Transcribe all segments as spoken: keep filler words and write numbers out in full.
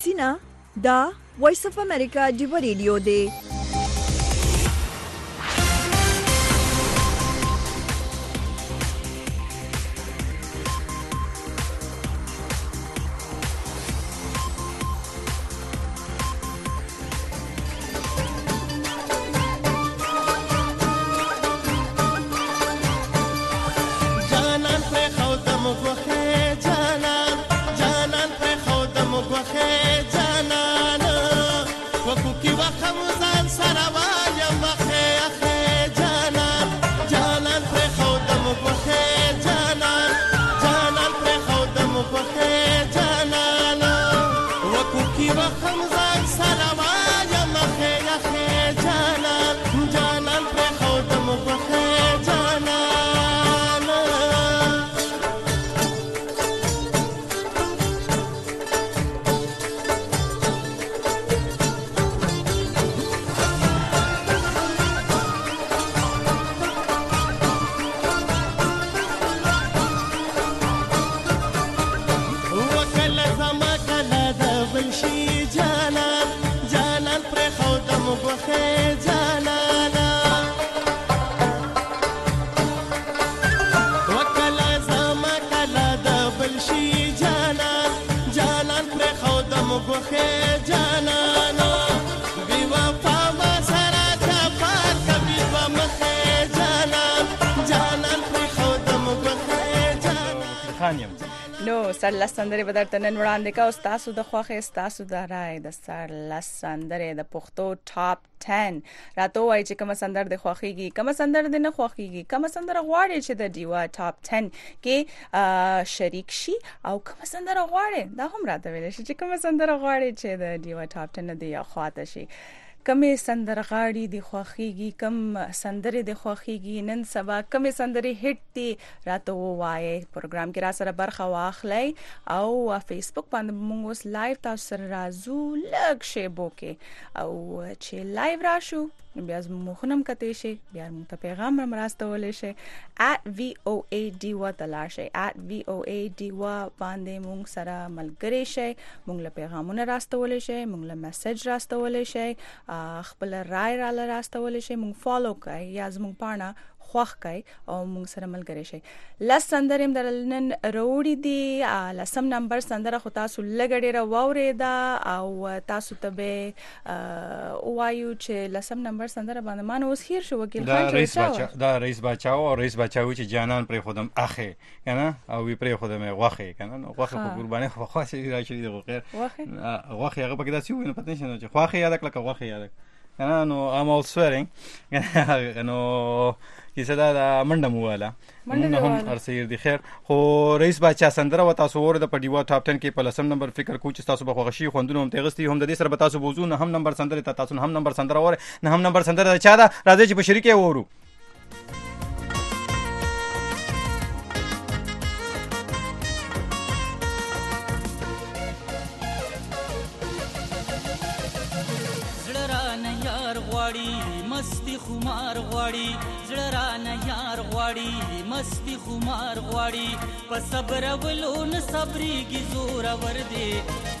سینا دا وایس اف امریکا ډیو ریډیو دی. نو سر لس سندرې به درته نن وړاندې کوو. ستاسو د خوښې ستاسو د رای د سر لس سندرې د پښتو ټاپ ټن راته وایي چې کومه سندر د خوښیږي، کومه سندر د نه خوښیږي، کومه سندر غواړي چې د ډیوا ټاپ ټن کې شریک شي او کومه سندر غواړي دا هم راته ویل شي چې کومه سندر غواړي چې د ډیوا ټاپ ټن د یا خواته شي. کمې سندرغاړي د خوښیږي، کم سندرې د خوښیږي، نن سبا کمې سندرې هټ دي راته ووایي. پروګرام کې را سره برخه واخلئ او فیسبوک باندې موږ اوس لایو تاسو سره راځو لږ شیبو کې او چې لایو راشو بیا زموږ خونم کته شي، بیا موږ ته پیغام هم راستولې شي at voa diwa تلاشه at voa diwa باندې موږ سره ملګری شي، موږ له پیغامونه راستولې شي، موږ له میسج راستولې شي، خپل رائے را راستولې شي، موږ فالو کوي یا زموږ پاڼه خوښ کوي او موږ سره ملګری شي. لس سندرې هم درلنن روړي دي. لسم نمبر سندره خو تاسو لږ ډېره واورېده او تاسو ته به وایو چې لسم نمبر سندره باندې ما نو اوس هیر شو وکیل خان چې دا رئیس بچاو او رئیس بچاو چې جانان پر خودم اخه کنه او وی پر خودم غوخه کنه نو غوخه په قرباني خو خاصه راشي د غیر غوخه هغه پکې داسې ویني پته نشي چې غوخه یاد کړه غوخه یاد کنه نو ام اول سویرینګ نو کیسه دا منډه موواله منډه هم ارسیر دي خیر خو رئیس بچا سندره و تاسو ور د پډیوا ټاپ ټن کې په لسم نمبر فکر کو چې تاسو به خوښي خوندونه هم تغستی هم د دې سره به تاسو بوزو نه هم نمبر سندره ته تاسو هم نمبر سندره ور نه هم نمبر سندره چا دا راځي چې په شریکه وورو. مستی خمار غواړي زړه رانه یار غواړي مستی خمار غواړي په صبر ولون صبرېږي زور ور دي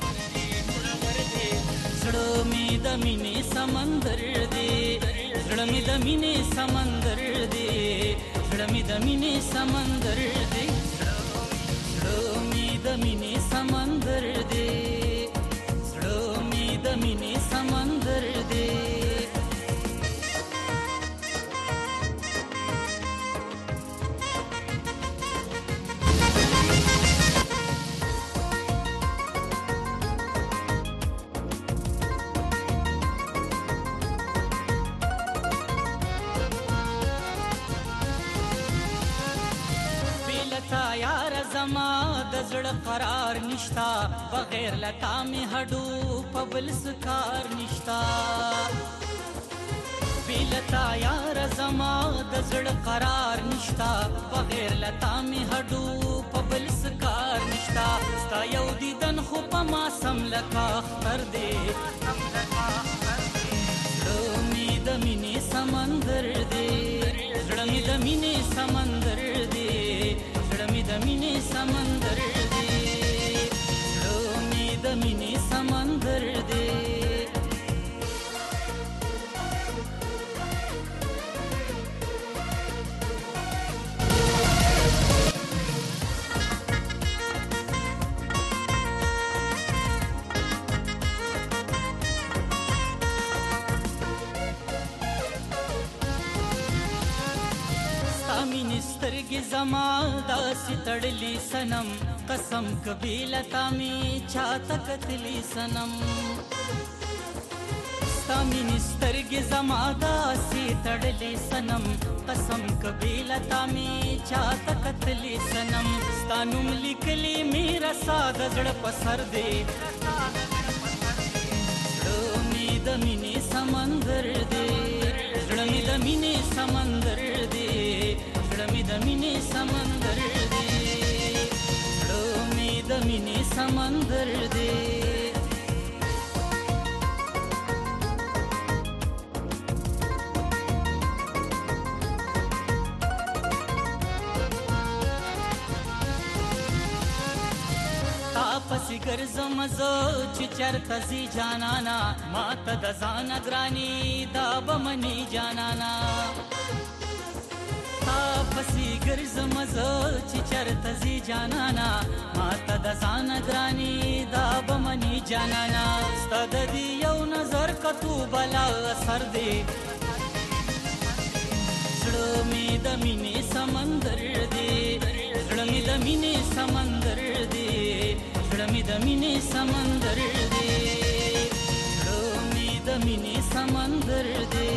زړه می د مینې سمندر دی زړه می د مینې سمندر دی زړه می د مینې سمندر دی زړه می د مینې سمندر دی زړه می د مینې سمندر دی. د زړه قرار نشتا بغیر لتا می هډو په بل سکار نشتا بیلتا یار زما د زړه قرار نشتا بغیر لتا می هډو په بل سکار نشتا ستا یو دیدن خو په ما سم لکه اختر دی زړه می د مینې سمندر دی زړه می د مینې سمندر دی زړه می د مینې سمندر دی زړه می د مینې سمندر سترګې زما داسې تړلي سنم قسم قبیلتا می چاته کتلی سنم ستا مینې سترګې زما داسې تړلي سنم قسم قبیلتا می چاته کتلی سنم ستا نوم لیکلی می رسا د زړه په سر دی زړه مې د مینې سمندر دی زړه مې د مینې سمندر دی زړه مې د مینې سمندر دی زړه مې د مینې سمندر دی پسې ګرځم زه چې چرته ځي جانانا ما ته د ځانه ګراني دا به مني جانانا تا پسې ګرځم زه چې چرته ځي جانانا ما ته د ځانه ګراني دا به مني جانانا ستا د دې یو نظر کتو بلا اثر دی زړه مې د مینې سمندر دی زړه مې د مینې سمندر دی زړه مې د مینې سمندر دی زړه مې د مینې سمندر دی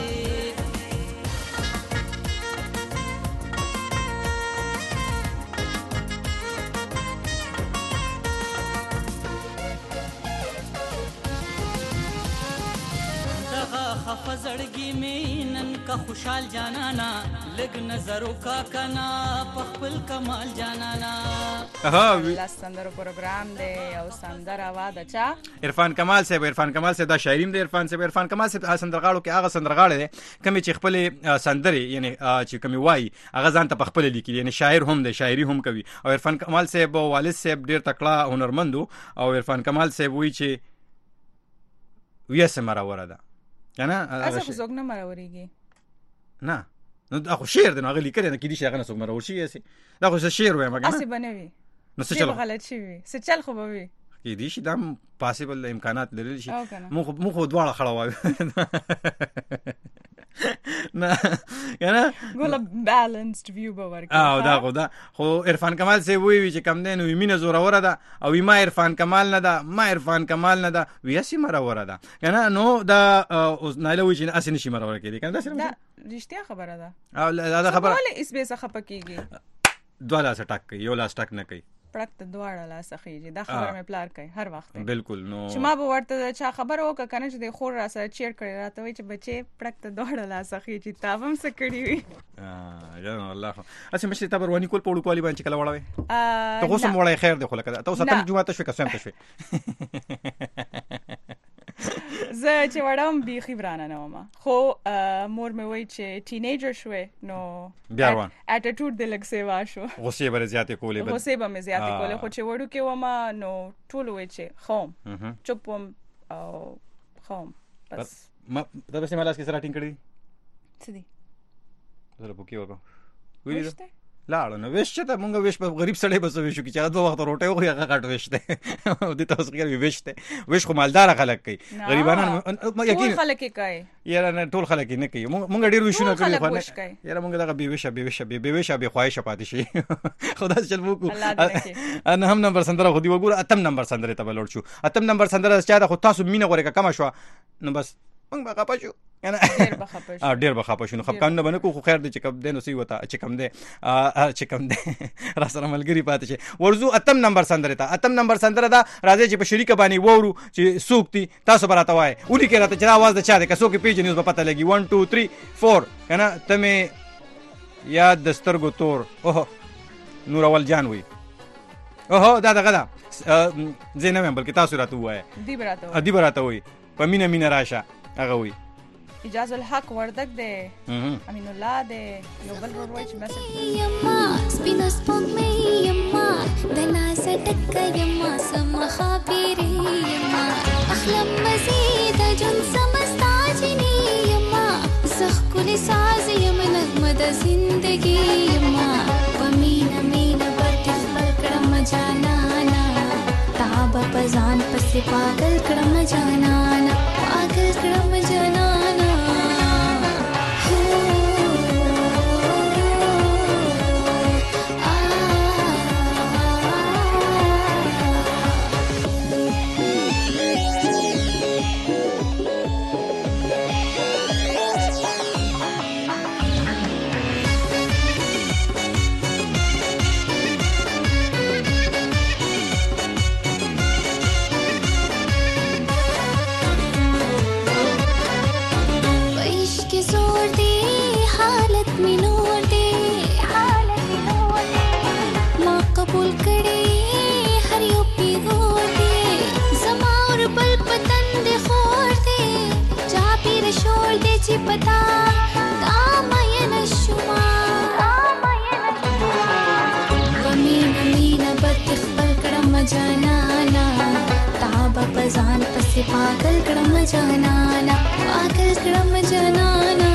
دغه خفه زړګي مې نن کا خوشحال جانانا لګ نظرو کا کنا په خپل کمال جانانا لاس سندرو پروګرام دی او سندر اوا د چا عرفان کمال صاحب عرفان کمال صاحب دا شاعریم دی عرفان صاحب عرفان کمال صاحب سندرغاړو کې هغه سندرغاړي دی کوم چې خپل سندري یعنی چې کوم وای هغه ځان ته خپل لیکي یعنی شاعر هم دی شاعري هم کوي او عرفان کمال صاحب والد صاحب ډیر تکړه هنرمند او عرفان کمال صاحب وی چې ویسه مراوره ده کنه اسه زوګ نه مراوريږي نه نو دا خو شعر دی نو هغه لیکل نه کیدی شي هغه نه څوک مراور شي اسه دا خو شعر وایم کنه اسه بنوي نو څه چل غلط شي څه چل خو به وي کیدی شي دا پاسیبل امکانات لري شي مو مو خو دواړه خړا وای نه کنه ګول بیلانسډ ویو به ورکړه او دا خو دا خو عرفان کمال سي وی وی چې کم دین وی مینه زوره وره ده او ما عرفان کمال نه ده ما عرفان کمال نه ده وی سي مره وره ده کنه نو دا نایله وی چې اسنه شي مره وره کېدی کنه دا سره رښتیا خبره ده او دا خبره ولې اس به څه خپکیږي دواله سټاک کوي یو لاس ټاک نه کوي پړک ته دواړه لاس خېږي دا خبره مې پلار کوي هر وخت بالکل نو چې ما به ورته چا خبر وکړه کنه چې د خور را سره چیر کړی راته وای چې بچي پړک ته دواړه لاس خېږي تابم څه کړی وي ا جان الله اسه مشه تبر ونی کول پړو کولی باندې کله وړاوي ته خو سم وړای خیر دی خو لکه ته ستم جمعه ته شو قسم ته شو زه چې وړم بي خبرانه نه ومه خو مور مې وای چې ټینیجر شوې نو بیا روان اټیټیوډ د لګ سیوا شو غصه به زیاتې کولې به غصه به مې زیاتې کولې خو چې وړو کې ومه نو ټول وای چې خوم چوپم او خوم بس ما دا به سمالاس کې سره ټینګ کړی څه دي زه په کې وګم ویل لاړو نو وښه ته مونږ وښ په غریب سړی بس وښو کې چې دوه وخت روټه وغه هغه کټ وښته د تاسو کې وښته وښ خو مالدار خلک کوي غریبانو یقین ټول خلک کوي یاره نه ټول خلک نه کوي مونږ ډیر وښونه کوي خو نه یاره مونږ دغه بي وښه بي وښه بي وښه بي خواهش پاتې شي خدا چل وو انا هم نمبر سندره خو دی وګوره اتم نمبر سندره ته بلور شو اتم نمبر سندره چې دا خو تاسو مینه غوړې کما شو نو بس مونږ بقا پښو کنه ډیر بخښه ا ډیر بخښه شنو خپ کان نه بنه کو خو خیر دې چې کم دینو سی وتا چې کم دې ا چې کم دې را سره ملګری پاتې شي ورزو اتم نمبر سندره تا اتم نمبر سندره دا راځي چې په شریک باندې وورو چې سوکتی تاسو براته وای ولي کې راته چې आवाज د چا دې کسو کې پیج نیوز په پته لګي one two three four کنه تمه یاد دسترګو تور اوه نور اول جان وي اوه دا دغه دا زینب بلکې تاسو راته وای دی براته وای دی براته وای په مینا مینا راشه هغه وای اجاز الحق وردک دے امین الله دے یو بل ور وای چې بس یما سپینو سپوږ مې یما د ناز ټک یما سم خبرې یما اخلم مزید جن سمستاجنی یما زخ کل ساز یم نغمه د زندگی یما پمینا مینا پټ خپل کړم جانانا تاب پزان پس پاگل کړم جانانا پاگل کړم جانانا چې پتا دا مین شما ومین مین بد خپل کړم جانانا تاب پزان پس پاگل کړم جانانا پاگل کړم جانانا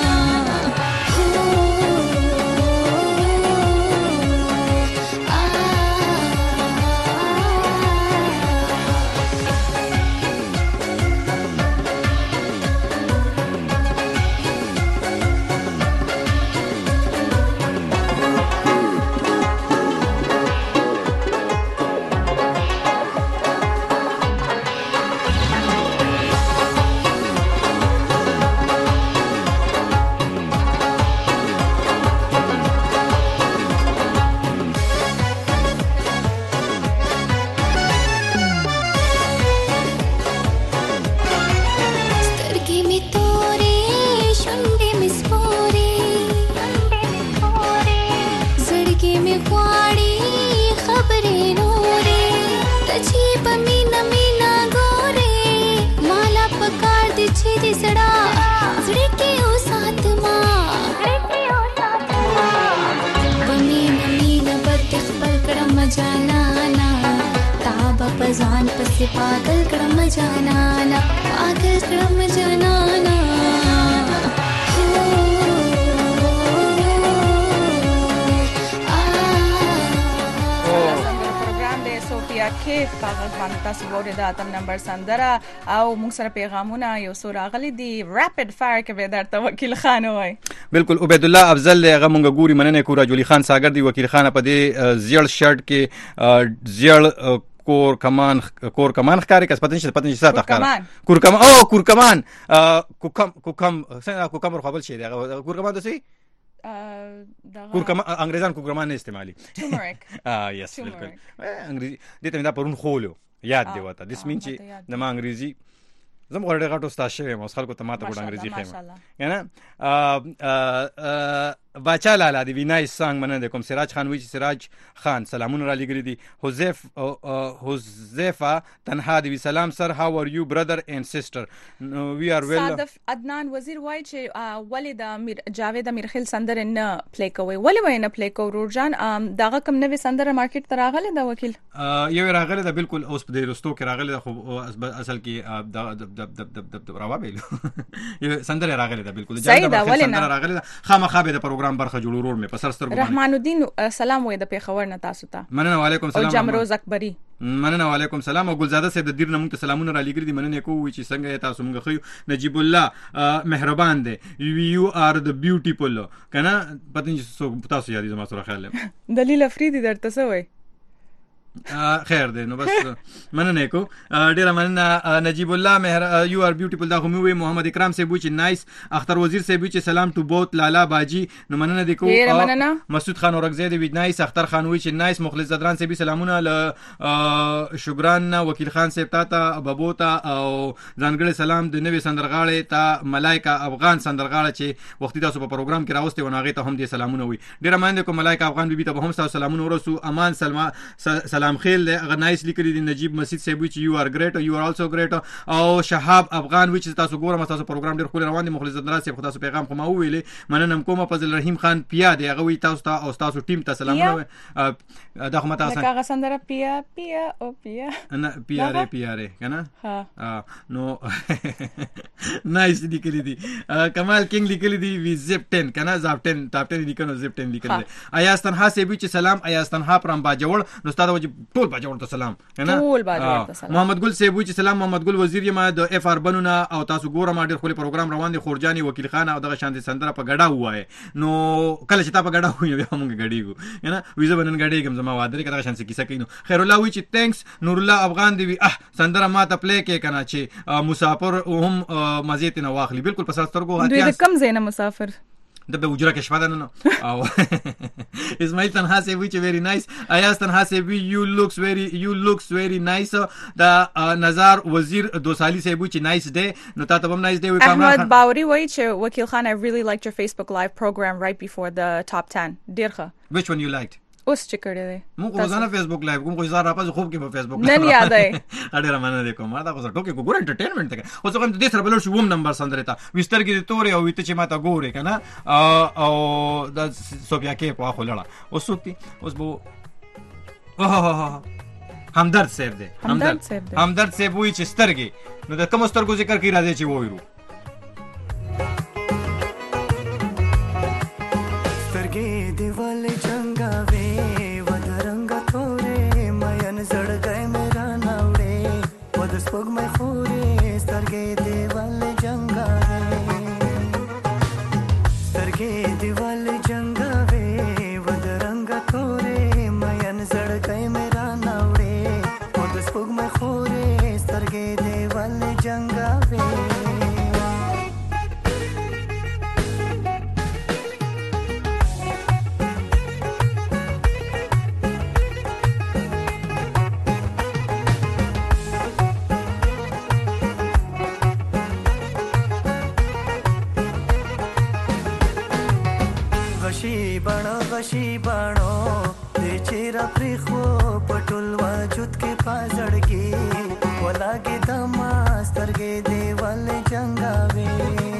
ځان پسې پاگل کړم جانانا پاگل کړم جانانا پروګرام د سوفیا کیف په باندې تاسو وګورئ دا اتم نمبر سندره او موږ سره پیغامونه یو څو راغلي دي ریپډ فایر کې به درته وکیل خان وای بالکل عبید الله افضل هغه مونږ ګوري مننه کو راجولی خان ساګر دی وکیل خان په دې زیړ شرټ کې زیړ کور کمان کور کمان ښکاری کس پتن شي پتن شي ساته ښکار کور کمان او کور کمان کوکم کوکم څنګه کوکم خپل شي دا کور کمان دسي کور کمان انګریزان کور کمان نه استعمالي ټرمریک اه یس بالکل انګریزي دته دا پرون خولو یاد دی وته د سمینچي د ما انګریزي زم غوړې غاټو ستاسو یم اوس خلکو ته ماته ګډ انګریزي خیم یعنی باچا لالا دی وینای سانګ مننه کوم سراج خان وی سراج خان سلامونه را لګری دي حذیف حذیفه تنها دی سلام سر هاو ار یو برادر اینڈ سسٹر وی ار ویل صادف عدنان وزیر وای چې ولید امیر جاوید امیر خیل سندر نه پلی کوي ولی وای نه پلی کو رورجان داغه کم نوې سندر مارکیټ ته راغله دا وکیل یو راغله دا بالکل اوس په دې رستو کې راغله خو اصل کې د د د راوبېل یو سندر راغله دا بالکل سندر راغله خامخا به د پروګرام برخه جوړور مې په سر سترګو رحمان الدین سلام وې د پیښور نه تاسو ته مننه وعلیکم سلام او جمروز اکبری مننه وعلیکم سلام او ګلزاده صاحب د دیر نه مونږ ته سلامونه را لګری دي مننه کوو چې څنګه تاسو مونږ خو نجیب الله مهربان دی یو ار د بیوټیفل کنه پتن تاسو یادې زما سره خیال دلیل افریدی درته څه وای خیر دی نو بس مننه کو ډیر مننه نجیب الله مهر یو ار بیوټیفل دا هم وی محمد اکرام صاحب چې نایس اختر وزیر صاحب چې سلام ټو بوت لالا باجی نو مننه دی کو مسعود خان اورغزی دی نایس اختر خان وی چې نایس مخلص زدران صاحب سلامونه ل شکران وکیل خان صاحب تا بابوتا او ځانګړي سلام د نوې سندرغاړې تا ملائکه افغان سندرغاړه چې وختي تاسو په پروګرام کې راوستي وناغه ته هم دي سلامونه وی ډیر مننه کو ملائکه افغان بیبي ته هم سلامونه ورسو امان سلمہ سلام خیل هغه نایس لیکلی دی نجیب مسعود صاحب چې یو ار ګریټ یو ار السو ګریټ او شهاب افغان وچ تاسو ګورم تاسو پروګرام ډیر خو روان دي مخلص درا صاحب تاسو پیغام خو ما ویلې مننه کومه فضل رحیم خان پیا دی هغه وی تاسو ته او تاسو ټیم ته سلامونه دا خو ماته اسان هغه سندره پیا پیا او پیا نه پیاره پیاره کنه ها نو نایس لیکلی دی کمال کینګ لیکلی دی وی زپ ټن کنه زپ ټن ټاپ ټن لیکنو زپ ټن لیکل دی ایاز تنها صاحب چې سلام ایاز تنها پرم باجوړ نو ستاسو ټول باجوړ ته سلام کنه ټول باجوړ ته سلام محمد ګل صاحب چې سلام محمد ګل وزیر یم د اف ار بنونه او تاسو ګورم ډیر خو پروګرام روان دي خورجاني وکیل خان او دغه شانتي سندره په غډا وای نو کله چې تا په غډا وای به موږ غډیګو کنه ویزه بنن غډیګم زما وادر کړه شانتي کیسه کینو خیر الله وی چې تھینکس نور الله افغان دی اه سندره ماته پلی کې کنه چې مسافر هم مزه ته واخلي بالکل په سرسترګو هاتیا دوی کم زینه مسافر د به وجره کې شپه نه او اسماعیل تنها سی وی چې ویری نایس ایاز تنها سی وی یو لوکس ویری یو لوکس ویری نایس دا نظر وزیر دو سالی سی وی چې نایس دی نو تاسو هم نایس دی وی کامران احمد باوري وای چې وکیل خان I really liked your Facebook live program right before the top ten ډیرخه which one you liked اوس چې کړی دی موږ روزانه فیسبوک لایو کوم خو زار راپاز خوب کې په فیسبوک نن یاد ہے اړه رمانه دې کوم دا خو ټوکې کو ګور انټرټینمنټ ته اوس کوم دې سره بل شو ووم نمبر سندره تا وستر کې تورې او ویته چې ماته ګورې کنه او د سوبیا کې په خو لړه اوس وختي اوس بو اوه همدرد صاحب دې همدرد همدرد صاحب وی چې سترګې نو د کوم سترګو ذکر کې راځي چې وایو سترګې دیوال چنګاوي ودرنګ تورې مېن زړګې میرا ناوړې ود سپوږ مې خورې سترګې دیوال چنګاوي سترګې دیوال چنګاوي ودرنګ تورې مېن زړګې میرا ناوړې ود سپوږ مې خورې سترګې دیوال چنګاوي غشي بڼو غشي بڼو د چیرې پرې خو پټول وجود کې پازړګي ولاګي د ماسترګې دیوال جنگاوي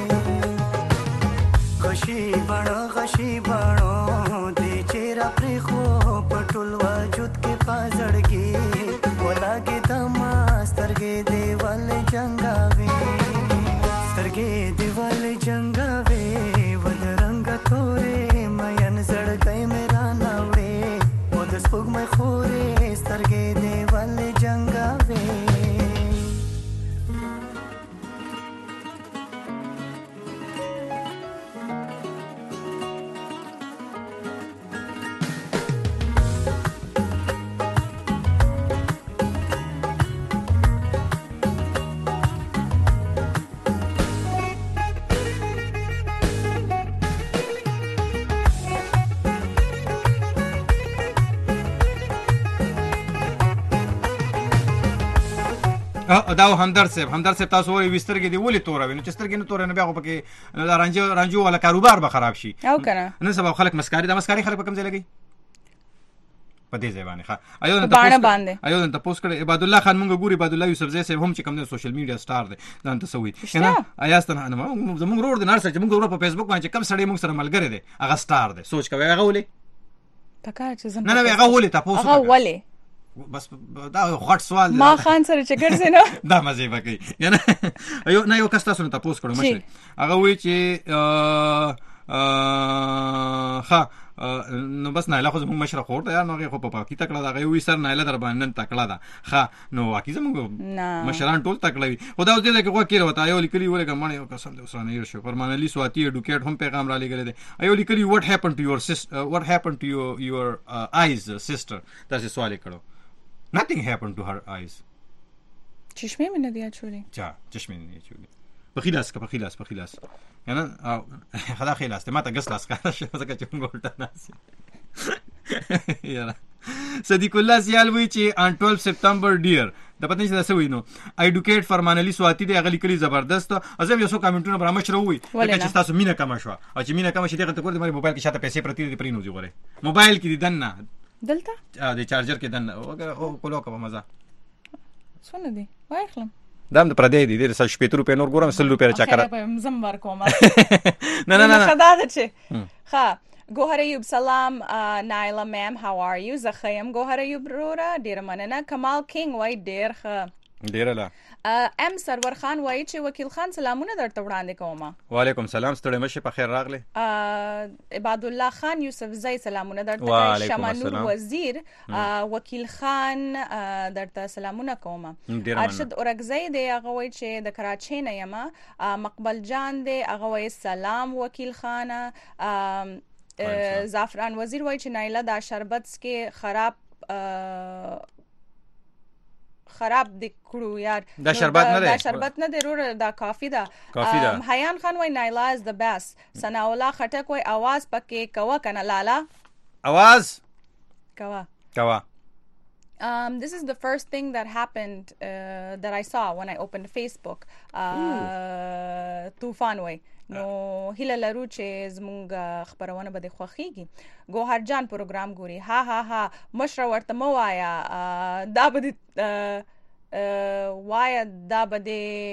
غشي بڼو غشي بڼو د چیرې پرې خو پټول وجود کې پازړګي ولاګي د ماسترګې دیوال جنگاوي سترګې دیوال جنگاوي ودرنګ تورې زړګې میرا ناوړې و د سپوږ مې خورې سترګې دیوال جنګاوي دا همدرد صاحب همدرد صاحب تاسو وایي وسترګې دی ولې توروي نو چې سترګې نه تورې نه بیا خو پکې رانجو رانجو ولا کاروبار به خراب شي او کنه نن سبا خلک مسکاري دا مسکاري خلک په کوم ځای لګي په دې ځای باندې ښه ایو نن باندې باندې ایو نن تاسو کړه عباد الله خان مونږ ګوري عباد الله یوسف زئی صاحب هم چې کوم د سوشل میډیا سٹار دی دا ته سوي کنه ایاست نه زمونږ روړ د نارسه چې مونږ ورو په فیسبوک باندې کم سړی مونږ سره ملګری دی هغه سٹار دی سوچ کوي هغه ولې پکا چې زم نه نه هغه ولې تاسو هغه ولې بس دا غټ سوال ما خان سره چې ګرځي نو دا مزه وکي یعنی ایو نه یو کس تاسو ته تاسو کړم مشه هغه وی چې ها نو بس نه لا خو زموږ مشره خور ته نو هغه خو په پاکي تکړه دا غوي سر نه لا در باندې تکړه دا ها نو واکي زموږ مشران ټول تکړه وي خدا اوس دې کې خو کېره وتا یو لیکلي ولګه مړ یو قسم دې وسره نه شو پرمانلی سواتی ایډوکیټ هم پیغام را لګل دي ایو لیکلي what happened to your sister uh, what happened to your your uh, eyes uh, sister تاسو سوال کړو nothing happened to her eyes چشمه مې نه دی اچولې چا چشمه نه دی اچولې په خلاص کا په خلاص په خلاص کنه خدا خلاص ته ماته ګس لاس کا څنګه چې موږ ولټا ناسي یاره صدیق الله سیال وی چې on twelve September dear د پته نشي دا څه وینو ایډوکیټ فرمانلی سواتی دی غلی کلی زبردست ازم یو څو کمنټونه برامه شروع وي چې تاسو مینا کما شو او چې مینا کما شي دغه ته کور د مری موبایل کې شاته پیسې پرتی دی پرینو دی غره موبایل کې دنه دلته ا د چارجر کې دنه او کولو کوم مزه څونه دی وای خلم دام د پردې دي د شپږ روپے نور ګورم سل روپے چا کړه زم ورکوم نه نه نه خدا دې چې ها Gohar Ayub salam uh, Naila ma'am how are you Zakhayam Gohar Ayub rora ډیر مننه Kamal King وای ډیر ښه ډیر لا ام سرور خان وای چې وکیل خان سلامونه درته وړاندې کوم وعلیکم سلام ستړي مشه په خیر راغله عباد الله خان یوسف زئی سلامونه درته کوم شمانور وزیر وکیل خان درته سلامونه کوم ارشد اورګزئی دی هغه وای چې د کراچۍ نه یم مقبل جان دی هغه وای سلام وکیل خان زعفران وزیر وای چې نایله دا شربت کې خراب خراب د کړو یار دا شربت نه دی دا شربت نه دی رور دا کافی دا حیان خان وای نایلا از د بیس ثنا الله خټک وای आवाज پکې کوا کنه لالا आवाज کوا کوا Um, this is the first thing that happened uh, that I saw when I opened Facebook. Uh, طوفان وای نو هله لرو چې زمونږ خبرونه به د خوخيږي ګوهر جان پروګرام ګوري ها ها ها مشر ورته مو وایا دا به وایا دا به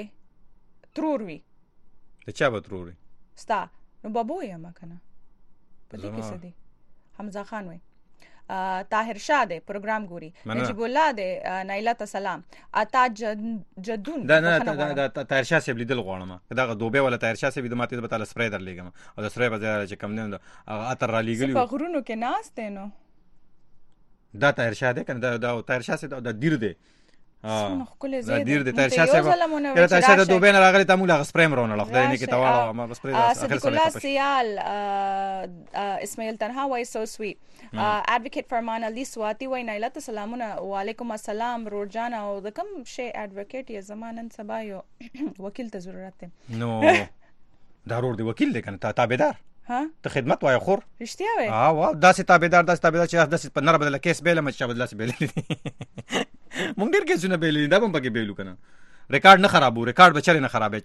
ترور وي ته چا به ترور ستا نو بابو یې ما کنه په دې کې څه دي حمزه خان وای طاهر شاه دې پروګرام ګوري نجیب الله دې نایله سلام اتا جدون دا نه دا طاهر شاه سیب لیدل غواړم دا دوبه ولا طاهر شاه سیب د ماته به تعالی سپری در لګم او د سپری په ځای چې کم نه هغه اتر را لګلی په غرونو کې ناس ته نو دا طاهر شاه دې کنه دا طاهر شاه سیب د دیر دې څونه خپل زید دیر دې طاهر شاه سیب کله طاهر شاه د دوبه نه راغلی ته موږ سپری مرونه لخدای نه کې تواړه ما سپری اخر سره سیال اسماعیل تنها وای سو سویټ advocate فرمان علي سواتی وای نایله سلامونه وعلیکم السلام روجان او د کوم شی advocate یې زمانن سبا یو وکیل ته ضرورت ده نو ضرور دی وکیل دی کنه تابعدار ها ته خدمت وای خور رښتیا وای ها وا داسې تابعدار داسې تابعدار چې داسې په نره بدل کیس بیل مچ بدل داسې بیل مونږ ډیر کیسونه بیل دا هم پکې بیلو کنه ریکارډ نه خرابو ریکارډ بچره نه خرابې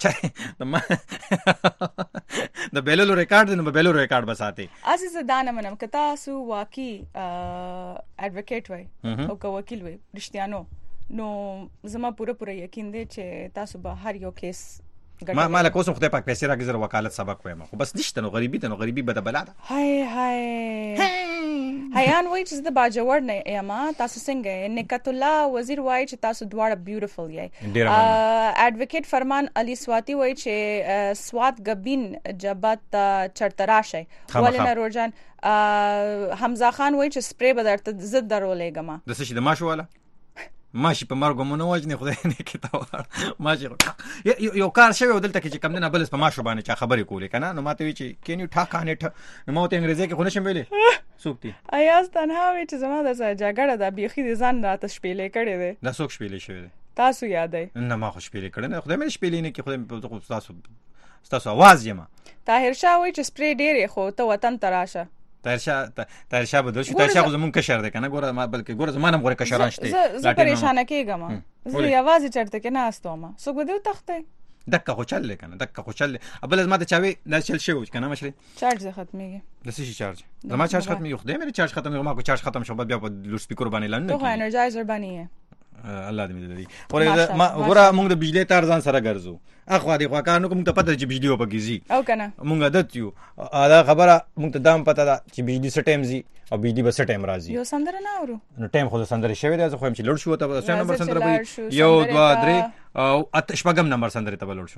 چا د بیلولو ریکارډ نه بیلولو ریکارډ بساته عزیز دانه منم کتا سو واقعي ایڈوکیټ وای او کو وکیل وای رښتیانو نو زما پوره پوره یقین دی چې تاسو به هر یو کیس ما ما له کوم خدای پاک پیسې راګزر وکالت سبق وایم خو بس نشته نو غریبی ته نو غریبی به د بلا ده هاي هاي هیان وای چې د باجوړ نه یما تاسو څنګه نکات الله وزیر وای چې تاسو دواړه بیوټیفل یای ایڈوکیټ فرمان علي سواتی وای چې سوات غبین جبات چرتراشه ولنه روجان حمزه خان وای چې سپری بدرته زد درولېګما د څه شي د ماشو والا ماشي په مرګ مونږ وځنه خدای نه کتاب ماشي یو کار شوی دلته کې چې کم نه بل په ماشو باندې چا خبرې کولې کنه نو ماته وی چې کین یو ټاک ان اټ نو ماته انګریزي کې خو نشم ویلې سوکتی ایاز تنها وی چې زما د جګړه د بیخي د ځان راته شپېلې کړې ده دا سوک شپېلې شوی تاسو یادای نه ما خو شپېلې کړې نه خدای مې شپېلې نه کې خدای تاسو تاسو आवाज یما طاهر شاه وی چې سپری ډېرې خو ته وطن تراشه طاهر شاه طاهر شاه بدل شو طاهر شاه زمون کشر ده کنه ګوره ما بلکې ګوره زمانه غوړه کشران شته زه پریشان کېږم زه یوازې چرته کې نه استوم سو ګدو تخته دکه خو چل کنه دکه خو چل ابل ما ته چاوي دا چل شو کنه مشري چارج ختميږي د څه شي چارج زما چارج ختمي خو دې مې چارج ختم ما کو چارج ختم شو بیا په لوډ سپیکر باندې لاندې ته انرژایزر باندې الله دې مې دې ورې ما ګوره موږ د بجلی تار ځان سره ګرځو اخو دې خو کارنو کوم ته پته چې بجلی وبګي زی او کنه موږ عادت یو دا خبره موږ ته دام پته ده چې بجلی څه ټایم زی او بجلی به څه ټایم راځي یو سندره نه اورو نو ټایم خو سندره شوی دی خو هم چې لوډ شو ته څه نمبر سندره به یو دوه درې او اتش پغم نمبر سندره ته لوډ شو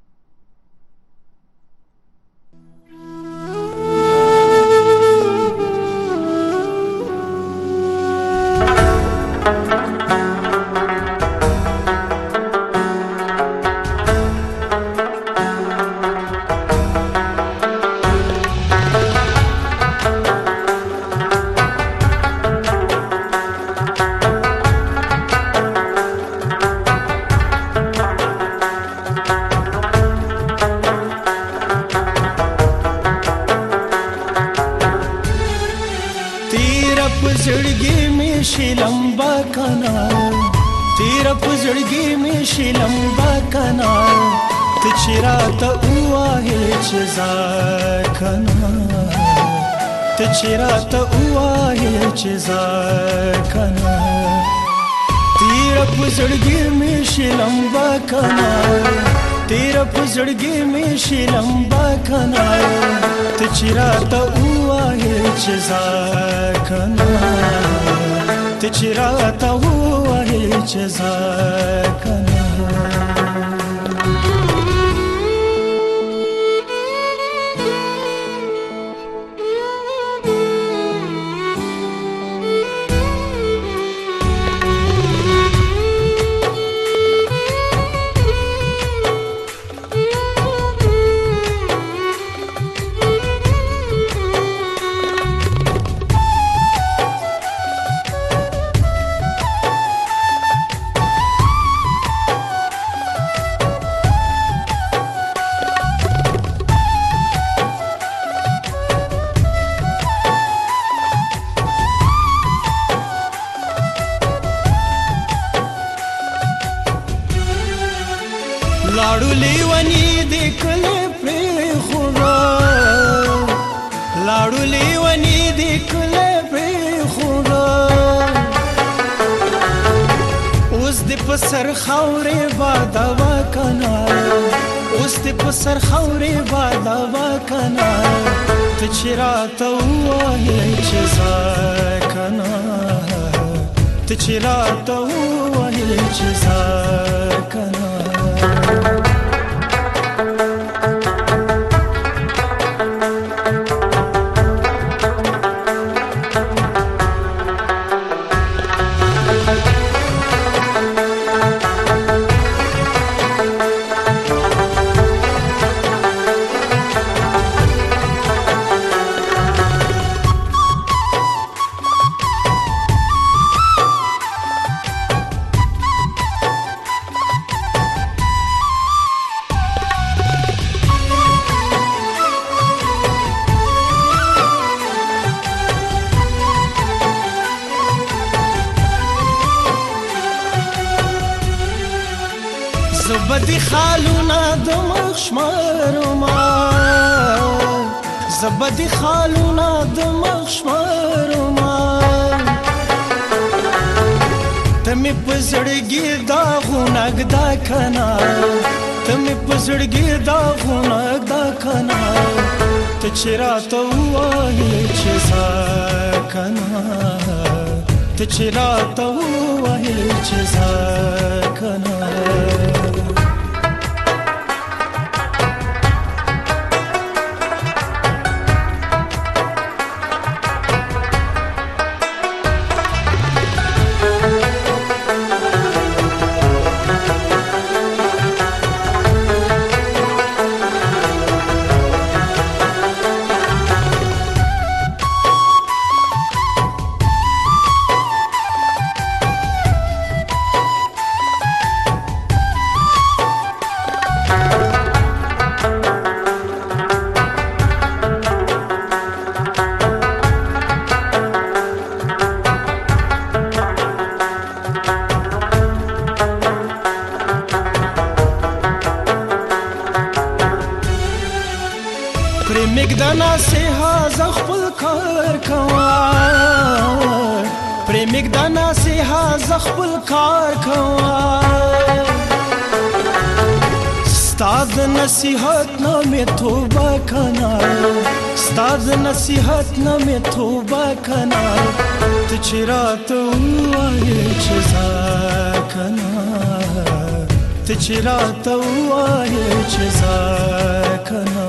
लंबा कनाल तेरा पुजड़गी में शी लंबा कनाल तिचरा त उआ है चजार कनाल तिचरा त उआ है चजार कनाल तेरा पुजड़गी में शी लंबा कनाल तेरा पुजड़गी में शी लंबा कनाल तिचरा त उआ है चजार कनाल तिचराता हुआ है जज़ाकना لاړو لیونی دې کله پرې خورا لاړو لیونی دې کله پرې خورا اوس دې په سر خاورې بادا وکنا اوس دې په سر خاورې بادا وکنا ته چې راته ووایې چې زکنا ته چې راته ووایې چې زکنا زبدي خالونا دمخ شمرما زبدي خالونا دمخ شمرما تمي پزړګي دا غونګ دا کنا تمي پزړګي دا غونګ دا کنا ته چیرته وایې چې زکنا ته چیرته وایې چې زکنا پریمګدانا سه زخپل کار کوا پریمګدانا سه زخپل کار کوا ستاد نصیحت نامه توبه کنا ستاد نصیحت نامه توبه کنا ته چیرته وایې چې زکنا ته چیرته وایې چې زکنا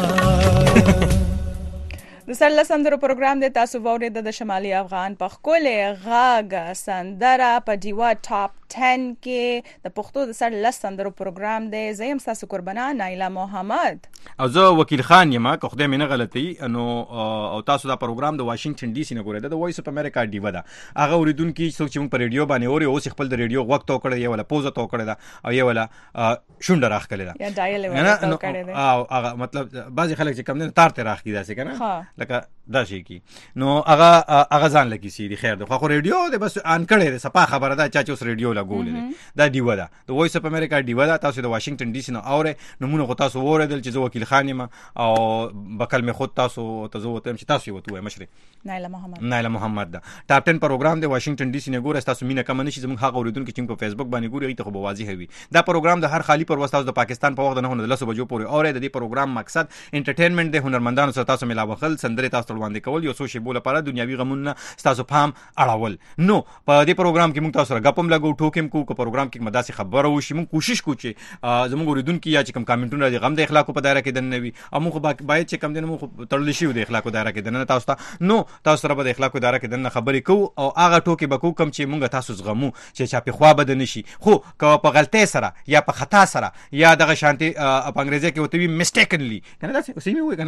د سرله سندرو پروګرام د تاسو ووري د شمالي افغان په خولې غاګ سندره په دیوا ټاپ ټن کې د پښتو د سرله سندرو پروګرام دی زیم تاسو قربانا نایلا محمد او زه وکیل خان یم که خدای مې نه غلطي نو او تاسو دا پروګرام د واشنگټن ډي سي نه ګورئ د وایس اف امریکا دیوا دا هغه اوریدونکو څوک چې موږ په ریډیو باندې اوري اوس خپل د ریډیو وخت تو کړی یو ولا پوزه تو کړی دا او یو ولا شونډه راخ کړی دا یا ډایل ولا تو کړی دا او هغه مطلب بعضی خلک چې کم نه تار ته راخ کی دا څه کنه لکه دا شي کی نو هغه هغه ځان لکی سي دی خیر د خو ریډیو د بس ان کړی د صفه خبره دا چا چې اوس ریډیو لا ګولې دا دیوا دا د وایس اف امریکا دیوا دا تاسو د واشنگټن ډي سي نه اوره نمونه غو تاسو وریدل چې زه وکیل خان یم او بکل می خود تاسو ته زه وته چې تاسو وته مشري نایلا محمد نایلا محمد دا ټاپ ټن پروګرام د واشنگټن ډي سي نه ګور تاسو مینه کم نشي زموږ هغه اوریدونکو چې په فیسبوک باندې ګوري ته خو واضح وي دا پروګرام د هر خالی پر واسطه د پاکستان په وخت نه د لسو بجو پورې اوره د دې پروګرام مقصد انټرټینمنت د هنرمندانو سره تاسو ملاوه خل سندره تاسو وړاندې کول یو څه شی بوله لپاره دنیوي غمونه تاسو پام اړول نو په دې پروګرام کې موږ تاسو سره غپم لګو ټوکم کو په پروګرام کې مداسي خبره وشي موږ کوشش کوو چې زموږ اوریدونکو یا چې کوم کامنټونه راځي غم د اخلاقو په دایره کې دنه وي او موږ باید چې کم دنه موږ تړل شي د اخلاقو دایره کې دنه تاسو ته نو تاسو سره به د اخلاقو دایره کې دنه خبرې کوو او هغه ټوکې به کوو کم چې موږ تاسو زغمو چې چا په خوا بد نشي خو که په غلطۍ سره یا په خطا سره یا دغه شانتي په انګریزي کې وته وي میسټیکنلی کنه دا څه وي کنه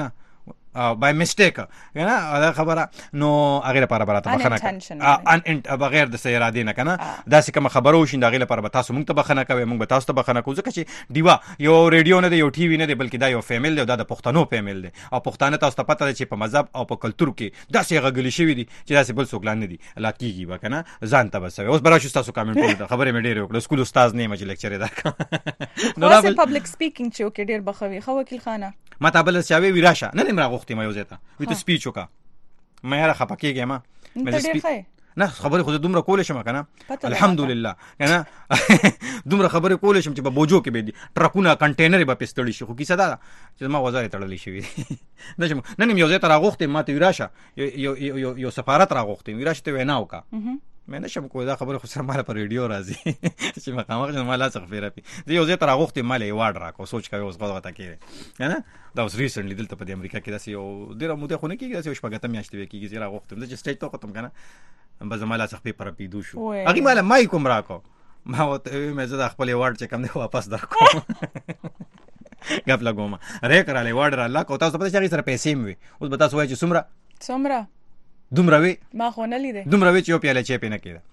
بای میسټیک کنه دا خبره نو هغه لپاره براته بخنه ان انت بغیر د سیرادې نه کنه دا څه کوم خبرو وشین دا هغه لپاره تاسو مونږ ته بخنه کوي مونږ به تاسو ته بخنه کوو ځکه چې دیوا یو ریډیو نه دی یو ټي وي نه دی بلکې دا یو فیمل دی دا د پښتنو فیمل دی او پښتانه تاسو ته پته ده چې په مذهب او په کلچر کې دا څه غږلی شوی دي چې دا څه بل څوک لاندې دي لا کیږي وکنه ځان ته بس اوس برا شو تاسو کامنټ وکړه خبره مې ډېر وکړه سکول استاد نه مې لیکچر دا نو دا پبلک سپیکینګ چې وکړ ډېر بخوي خو وکیل خانه ما ته بل څه وی وراشه نه نیم راغوختې ما یو زیته وی ته سپیچ وکا مې را خپکیږم ما مې نه خبره خو دومره کول شم کنه الحمدلله کنه دومره خبره کول شم چې په بوجو کې به دي ټرکونه کنټینر به پستړی شي خو کیسه دا چې ما وزاره تړلې شي نه شم نه نیم یو زیته راغوختې ما ته وراشه یو یو یو سفارت راغوختې وراشه ته وینا وکا مې نشم کوی دا خبره خو سره مال پر ریډیو راځي چې مخامخ نه مال څخه فیره پی زه یو زه تر غوښتې مال ایوارډ راکو سوچ کوي اوس غوښته کېږي کنه دا اوس ریسنټلی دلته په امریکا کې داسې یو ډیره موده خو نه کېږي داسې شپږته میاشتې وی کېږي زه راغوښتم چې سټیج ته ختم کنه بس مال څخه پیپر پیدو شو هغه مال مای کوم راکو ما وته مې زه د خپل ایوارډ چې کم نه واپس درکو غپ لګوم رې کړه ایوارډ را لا کو تاسو په دې سره پیسې مې اوس به تاسو وایي چې سمره سمره دومره وی ما خو نه لیدې دومره وی چې یو پیاله چې پینې کېده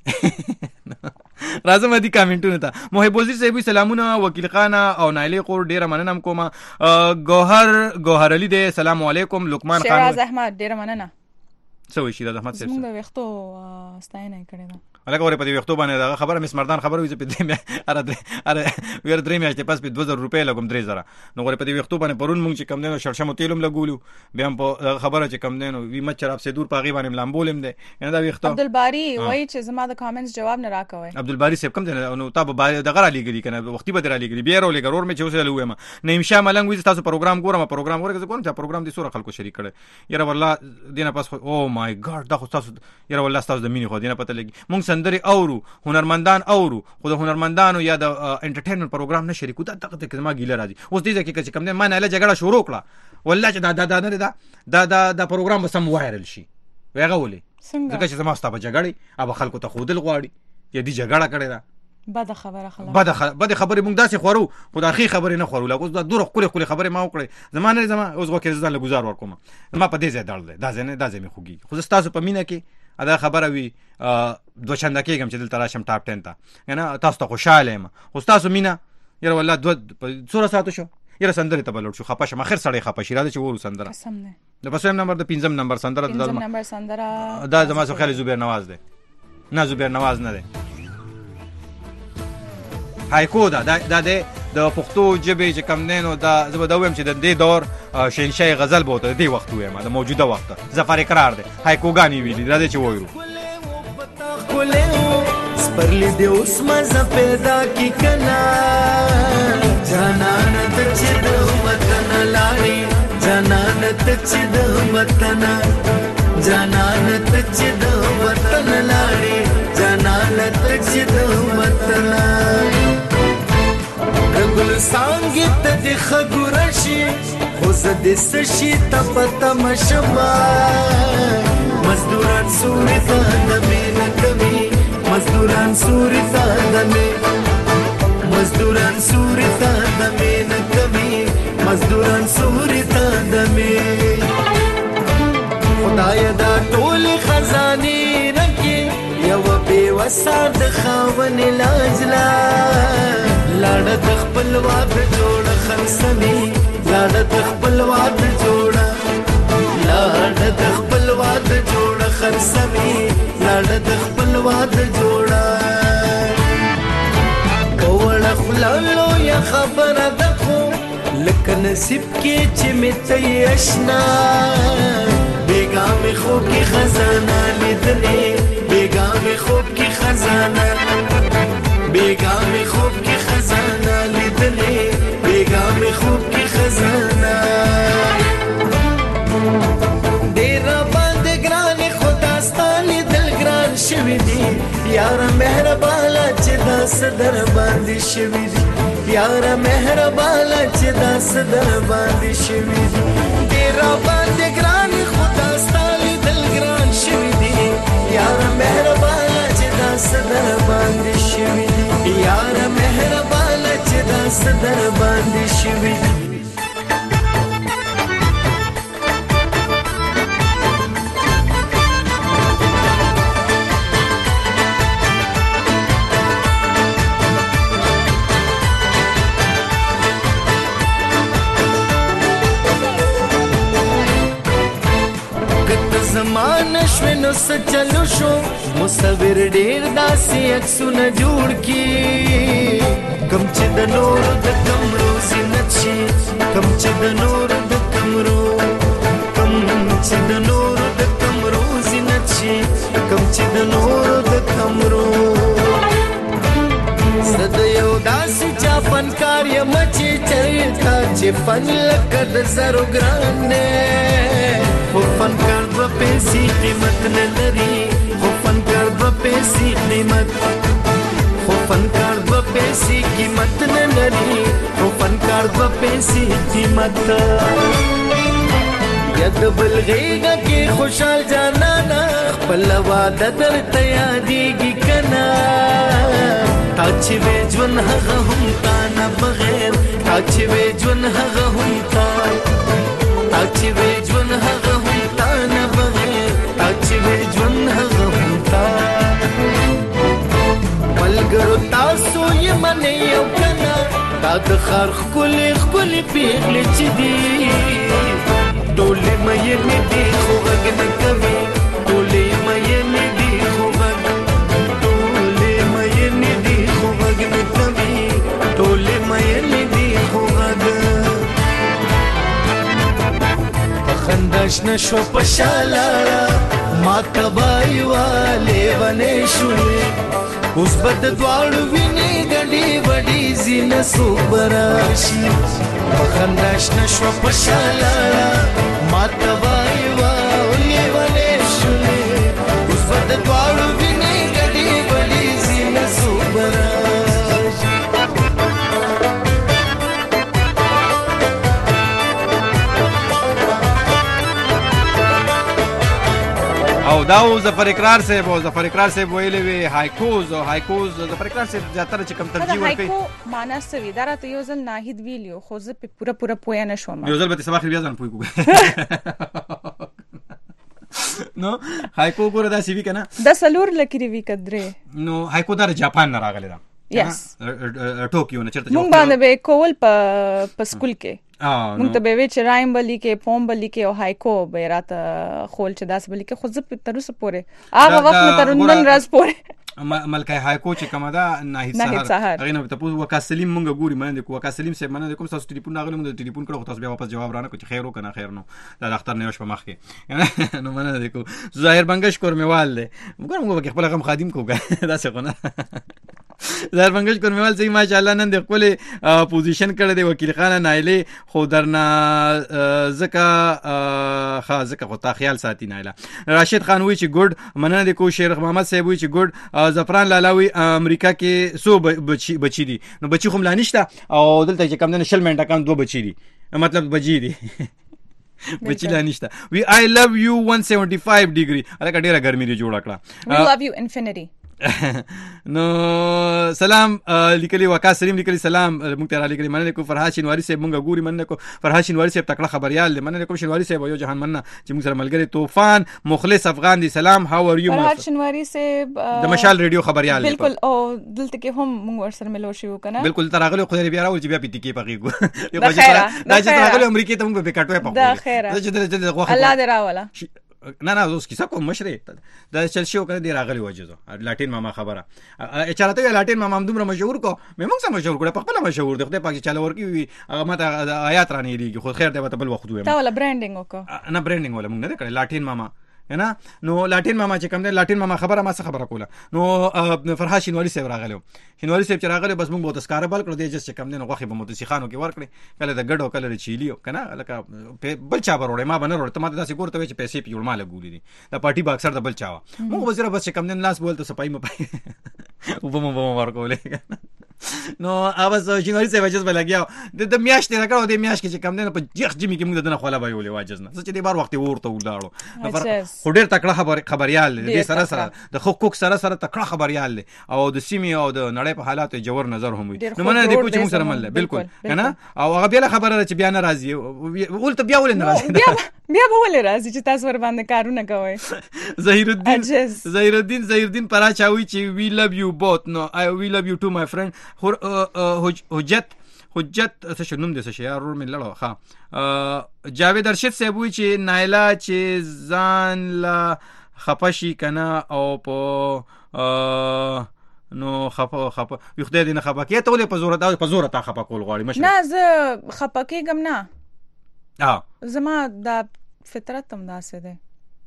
راځم دي کامنټونه ته محب وزیر صاحب سلامونه وکیل خان او نایله قور ډیره مننه کوم ګوهر ګوهر علي دې السلام علیکم لقمان خان شیراز احمد ډیره مننه سوي شیراز احمد صاحب موږ وختو ستاینه کړې ده الګ اورې په دې وختو باندې دا خبره مس مردان خبره وي چې په دې مې اره اره ویر درې میاشتې پس په دوه زره روپۍ لګوم درې زره نو اورې په دې وختو باندې پرون مونږ چې کم دینو شړشمو تیلوم لګولو بیا هم په خبره چې کم دینو وی مچ شراب سي دور پاغي باندې لامبولم دي نه دا وختو عبدالباری وای چې زما د کامنټس جواب نه راکوي عبدالباری صاحب کم دینو نو تاسو د غره لګري کنه وختي به درا لګري بیا ورو لګرور مې چې اوسه لوم نه امشا ملنګ وي تاسو پروګرام ګورم پروګرام ورګه کوم چې پروګرام دي سور خلکو شریک کړي یاره والله دینه پس او مای ګاډ دا خو تاسو یاره والله تاسو د مینې خو دینه پته لګي مونږ سندري اورو هنرمندان اورو خو د هنرمندانو یا د انټرټینمنت پروګرام نه شریکو دا دغه کې ما ګیله راځي اوس دې ځکه چې کوم نه ما نه له جګړه شروع کړه والله چې دا دا دا نه دا دا دا پروګرام به سم وایرل شي ویغه ولې ځکه چې زما ستاسو جګړه اب خلکو ته خودل غواړي یا دې جګړه کړي دا بد خبره خلاص بد بد خبره مونږ داسې خورو خدای خي خبره نه خورو لکه دا دوره خله خله خبره ما وکړي زمانه زما اوس غوکه ځان له گزار ورکوم ما په دې ځای دړل دا ځنه دا ځمه خوږي خو تاسو په مینه کې ادا خبره وی دوه چنده کېږم چې دلته راشم ټاپ ټن ته کنه تاسو ته خوشاله یم خو تاسو مینه یره والله دوه څوره ساعت شو یره سندره ته بلوټ شو خپه شم اخر سړی خپه شي راځي چې ورو سندره قسم نه د پسویم نمبر د پنځم نمبر سندره د پنځم نمبر سندره دا زما سره خالي زبیر نواز دی نه زبیر نواز نه دی هایکو دا دا د د پښتو ژبې چې کم نینو دا زه به وایم چې د دې دور شینشای غزل بوته د دې وخت وایم د موجوده وخت ظفر اقرار دی هایکوګانی ویلي دا چې وایو سپرلی دې اوس مزه پیدا کی کنا جانان ته چې د وطن لاړې جانان ته چې د وطن جانان ته چې د وطن لاړې جانان ته چې د وطن رګل سانګت دې خګورشي خو زه دې سشي تپت مشما مزدوران سوري ته د مين کوي مزدوران سوري ته د مين مزدوران سوري ته د مين کوي مزدوران سوري ته د مين خدای دا ټول خزاني رکي یو به وساد خاون لاجلا لاړه د خپل واد جوړ خلسمي لاړه د خپل واد جوړ لاړه د خپل واد جوړ خلسمي لاړه د خپل واد جوړ کوړه خلالو یا خبره دکو لکه نصیب کې چې مته آشنا بیگا می خوب کی خزانه لیدلې بیگا می خوب کی خزانه بیگا می خوب کی خزانه لیدلې بیگا می خوب کی خزانه ډیر باندې ګران خدا ستالي دل ګران شوی دی یار مهربانه چې داس در باندې شوی دی یار مهربانه چې داس در باندې شوی دی ډیر باندې ګران خدا ستالي دل ګران شوی دی یار مهربانه چې داس در باندې شوی دی یار مهربانه چې داس در باندې شوی دی نو سچلو شو مصور ډیر داسې عکسونه جوړ کی کم چې د نور د کمرو زینت شي کم چې د نور د کمرو کم چې د نور د کمرو زینت شي کم چې د نور د کمرو زد یو داسې چا فنکار یم چې چرتا چې فن لکه د زرو ګران دی خو فنکار دوه پیسې قیمت نه لري خو فنکار دوه پیسې قیمت خو فنکار دوه پیسې قیمت نه لري خو فنکار دوه پیسې قیمت ید بلغیگا کی خوشحال جانانا خپل واده درته یادیږي کنا تا چې وې ژوند هغه هم تا نه بغیر تا چې وې ژوند هغه هم تا تا چې وې ژوند هغه هم تا نه بغیر تا چې وې ژوند هغه هم تا ملګرو تاسو یې منې یو کنا تا د خار ښکلې ښکلې پیغلې چې دي ټولې مې نه دي خو غږ نه کوي ټولې مې نه دي خو غږ ټولې مې نه دي خو غږ نه کوي ټولې مې نه دي خو غږ پخندش نشو پشالا ما تبای والے ونه شوې اوس بد دواړو ویني ګډي وډي زینه سوبراشي پخندش نشو پشالا ما تبای والے ونه شوې اوس بد دواړو ویني ګډي وډي زینه سوبراشي او دا ظفر اقرار صاحب او ظفر اقرار صاحب ویلې وی هایکوز او هایکوز ظفر اقرار صاحب زیاتره چې کم ترجیح ورکړي هایکو معنا سوي دا راته یو ځل ناهید ویلیو خو زه په پوره پوره پوهه نه شوم یو ځل به سبا خیر بیا ځان پوي کو نو هایکو ګوره دا سی وی کنه د سلور لکری وی کدره نو هایکو دا جاپان نه راغلی دا یس ټوکیو نه چرته مونږ باندې به کول په په سکول کې مونږ ته به وی چې رایم بلی کې پوم بلی کې او هایکو به راته خول چې داس بلی کې خو زه په تر اوسه پورې هغه وخت نه تر نن ورځ پورې ملکه هایکو چې کومه دا ناهید سهار هغه نه ته پوز وکا سلیم مونږ ګوري مننه کو وکا سلیم سه مننه کوم تاسو ټلیفون راغلی مونږ ټلیفون کړو تاسو بیا واپس جواب رانه کو چې خیر وکنه خیر نو دا اختر نه شپه مخ کې نو مننه کو ظاهر بنگش کورمیوال له موږ موږ خپل غم خادم کوګه دا څه کنه ظاهر بنگش کورمیوال سي ماشاءالله نن د خپل پوزیشن کړی دی وکیل خانه نایله خو درنا زکه خا زکه خو تا خیال ساتي نایله راشد خان وی چې ګډ مننه کو شیخ محمد صاحب وی چې ګډ زفران لالاوی امریکا کې سو بچی بچی دي نو بچی خو ملانشته او دلته چې کم نه شل منټه کم دوه بچی دي مطلب بچی دي بچی لانشته وی آی لو یو one seventy-five ډیګری الکه ډیره ګرمي دی جوړ کړه وی لو یو انفینټی نو سلام لیکلی وکا سلیم لیکلی سلام مونږ ته را لیکلی مننه کو فرحات شینواری صاحب مونږ ګوري مننه کو فرحات شینواری صاحب تکړه خبريال مننه کوم شینواری صاحب یو جهان مننه چې موږ سره ملګری طوفان مخلص افغان دي سلام هاو ار یو فرحات شینواری صاحب د مشال ریډیو خبريال بالکل او دلته کې هم موږ ورسره ملو شو کنه بالکل تراغله خو بیا راول چې بیا پټی کې پغیګو دا چې تراغله امریکا ته موږ به کټوي پغو دا چې الله دې راولا نه نه اوس کیسه کوم مشره دا چل شو کنه دی راغلی وجهزو لاټین ماما خبره چلاته لاټین ماما هم دومره مشهور کو مې موږ سم مشهور کړه په خپل مشهور دی خدای پاک چاله ورکی هغه ماته آیات رانه لري خو خیر دی په بل وخت وې تا ولا برانډینګ وکړه نه برانډینګ ولا موږ نه کړی لاټین ماما हैना نو لاټین ماما چې کوم دی لاټین ماما خبره ما څه خبره کوله نو فرحات شینواری صاحب راغلو شینواری صاحب چې راغله بس موږ به تاسو بل کړو دی چې کوم دی نو غوخه به متسخانو کې ورکړي کله د ګډو کله چیلیو کنه لکه بل چا بروړې ما بنه وروړ ته ما داسې ګورته چې پیسې پیول مال ګولې دي د پارټي باکسر د بل چاوا موږ وزره بس کوم دی لاس بولته سپای مپای وبم وبم ورکولې نو اواز شینواری صاحب چې بل لګیاو د میاشتې راکړو د میاشت کې کوم دی په جخ جمی کې موږ دنه خلا به ویولې واجز نه چې د بار وخت ورته ولاړو خو ډېر تکړه خبر خبريال دي سره سره د حقوق سره سره تکړه خبريال دي او د سیمې او د نړۍ په حالاتو جوړ نظر هم وي نو مننه د کوچ موږ سره مل بالکل کنه او هغه بیا خبره چې بیا ناراضي ولته بیا ول ناراضي بیا بیا به ول راضي چې تاسو ور باندې کارونه کوي ظهیر الدین ظهیر الدین ظهیر الدین پراچاوي چې وی لو یو بوت نو آی وی لو یو ټو مای فرند حجت حجت څه شنوم د څه شیا رور من لړو ها جاوید ارشد صاحب وی چې نایلا چې ځان لا خپشي کنه او په نو خپه خپه یو خدای دې نه خپه کې ته ولې په زور دا په زور تا خپه کول غواړي مشه نه زه خپه کېږم نه ها زما دا فطرت هم داسې ده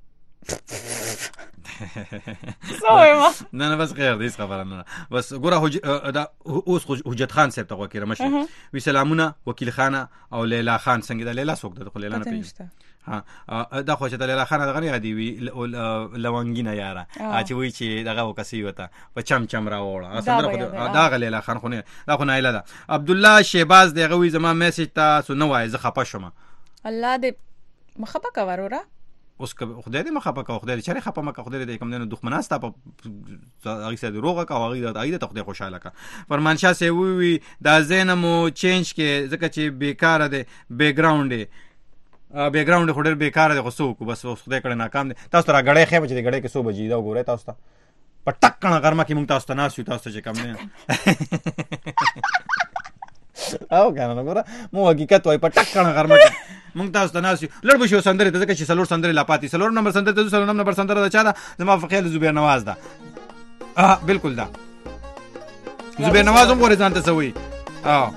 نه نه بس غیر دې خبره نه بس ګوره دا اوس حجت خان صاحب ته وکړه مشه وی سلامونه وکیل خانه او لیلا خان څنګه ده لیلا څوک ده خو لیلا نه پیژنه ها دا خو چې د لیلا خان دغه نه دی وی لونګینه یاره چې وی چې دغه وکسي وته په چم چم راوړه سندره خو دا لیلا خان خو نه دا خو نه ده عبد الله شهباز دغه وی زما میسج ته سو نه وای زه خپه شوم الله دې مخبه کا ورورا اوس خدای دې مخه پکا خدای دې چره خپه مکه خدای دې کوم نه دښمناسته په هغه سره روغه کا هغه دې هغه ته خدای خوشاله کا فرمان شاه سي وی دا زینمو چینج کې ځکه چې بیکاره ده بیک ګراوند دی بیک ګراوند خو ډېر بیکاره دی خو سو کو بس خدای کړه ناکام دي تاسو را غړې خې بچ دې غړې کې سو بجې دا وګورئ تاسو ته پټک کنه غرمه کې مونږ تاسو ته ناسو تاسو چې کم نه او کنه نو ګوره مو حقیقت وای پټک کنه غرمه کې مونږ تاسو ته ناسو لړ بشو سندره ته چې سلور سندره لا پاتې سلور نمبر سندره ته سلور نمبر سندره دا چا دا زما فقیل زبیر نواز دا اه بالکل دا زبیر نواز هم ورته ځانته سوي اه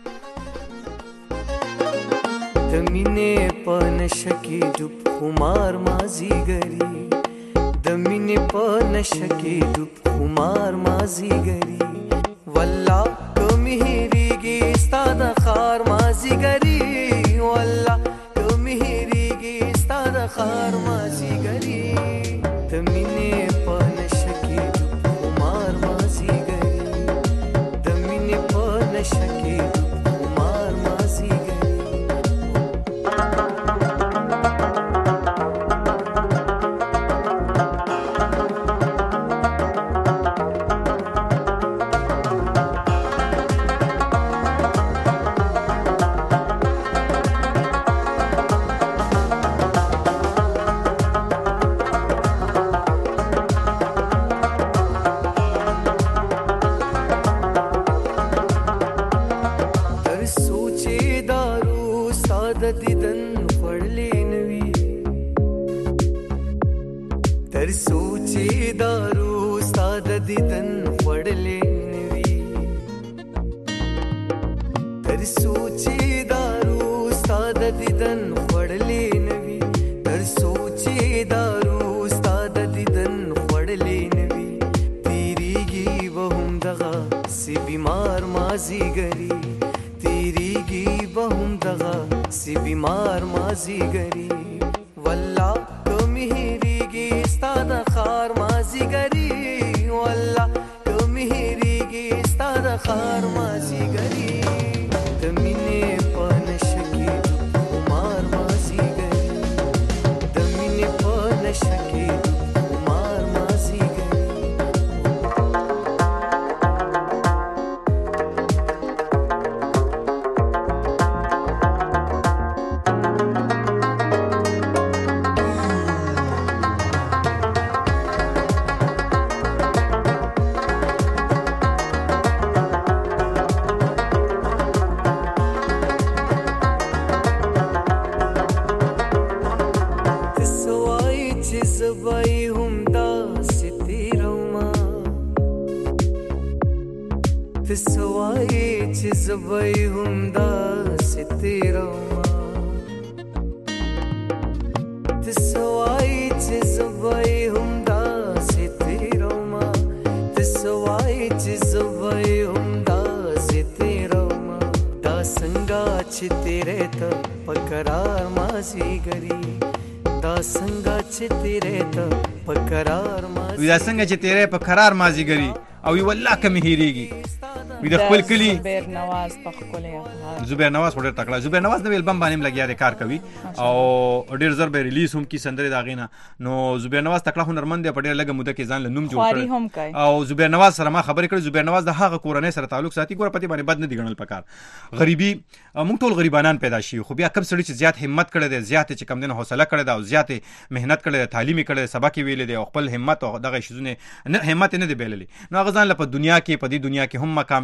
دمینه پنشکی ډوب خمار مازی گری دمینه پنشکی ډوب خمار مازی گری والله کمی هریږي ستاد خار مازی گری والله کمی هریږي ستاد خار مازی گری دمینه پنشکی ډوب خمار مازی گری دمینه پنشکی وی دا څنګه چې تیرې په قرار مازیګری او یو والله کم هیریږي وی د خپل کلی زبیر نواز په خپل زبیر نواز ډېر تکړه زبیر نواز د البم باندې لګیا دی کار کوي او ډېر زر به ریلیز هم کی سندره دا غینا نو زبیر نواز تکړه هنرمند دی په ډېر لګه موده کې ځان له نوم جوړ کړ او زبیر نواز سره ما خبرې کړې زبیر نواز د هغه کورنۍ سره تعلق ساتي ګور پتی باندې بد نه دی ګڼل پکار غریبي موږ ټول غریبانان پیدا شي خو بیا کم سړي چې زیات همت کړی دی زیات چې کم دین حوصله کړی دی او زیات مهنت کړی دی تعلیم کړی دی سبق ویل دی او خپل همت او دغه شیزونه نه همت نه دی بیللی نو هغه ځان له په دنیا کې په دې دنیا کې هم مقام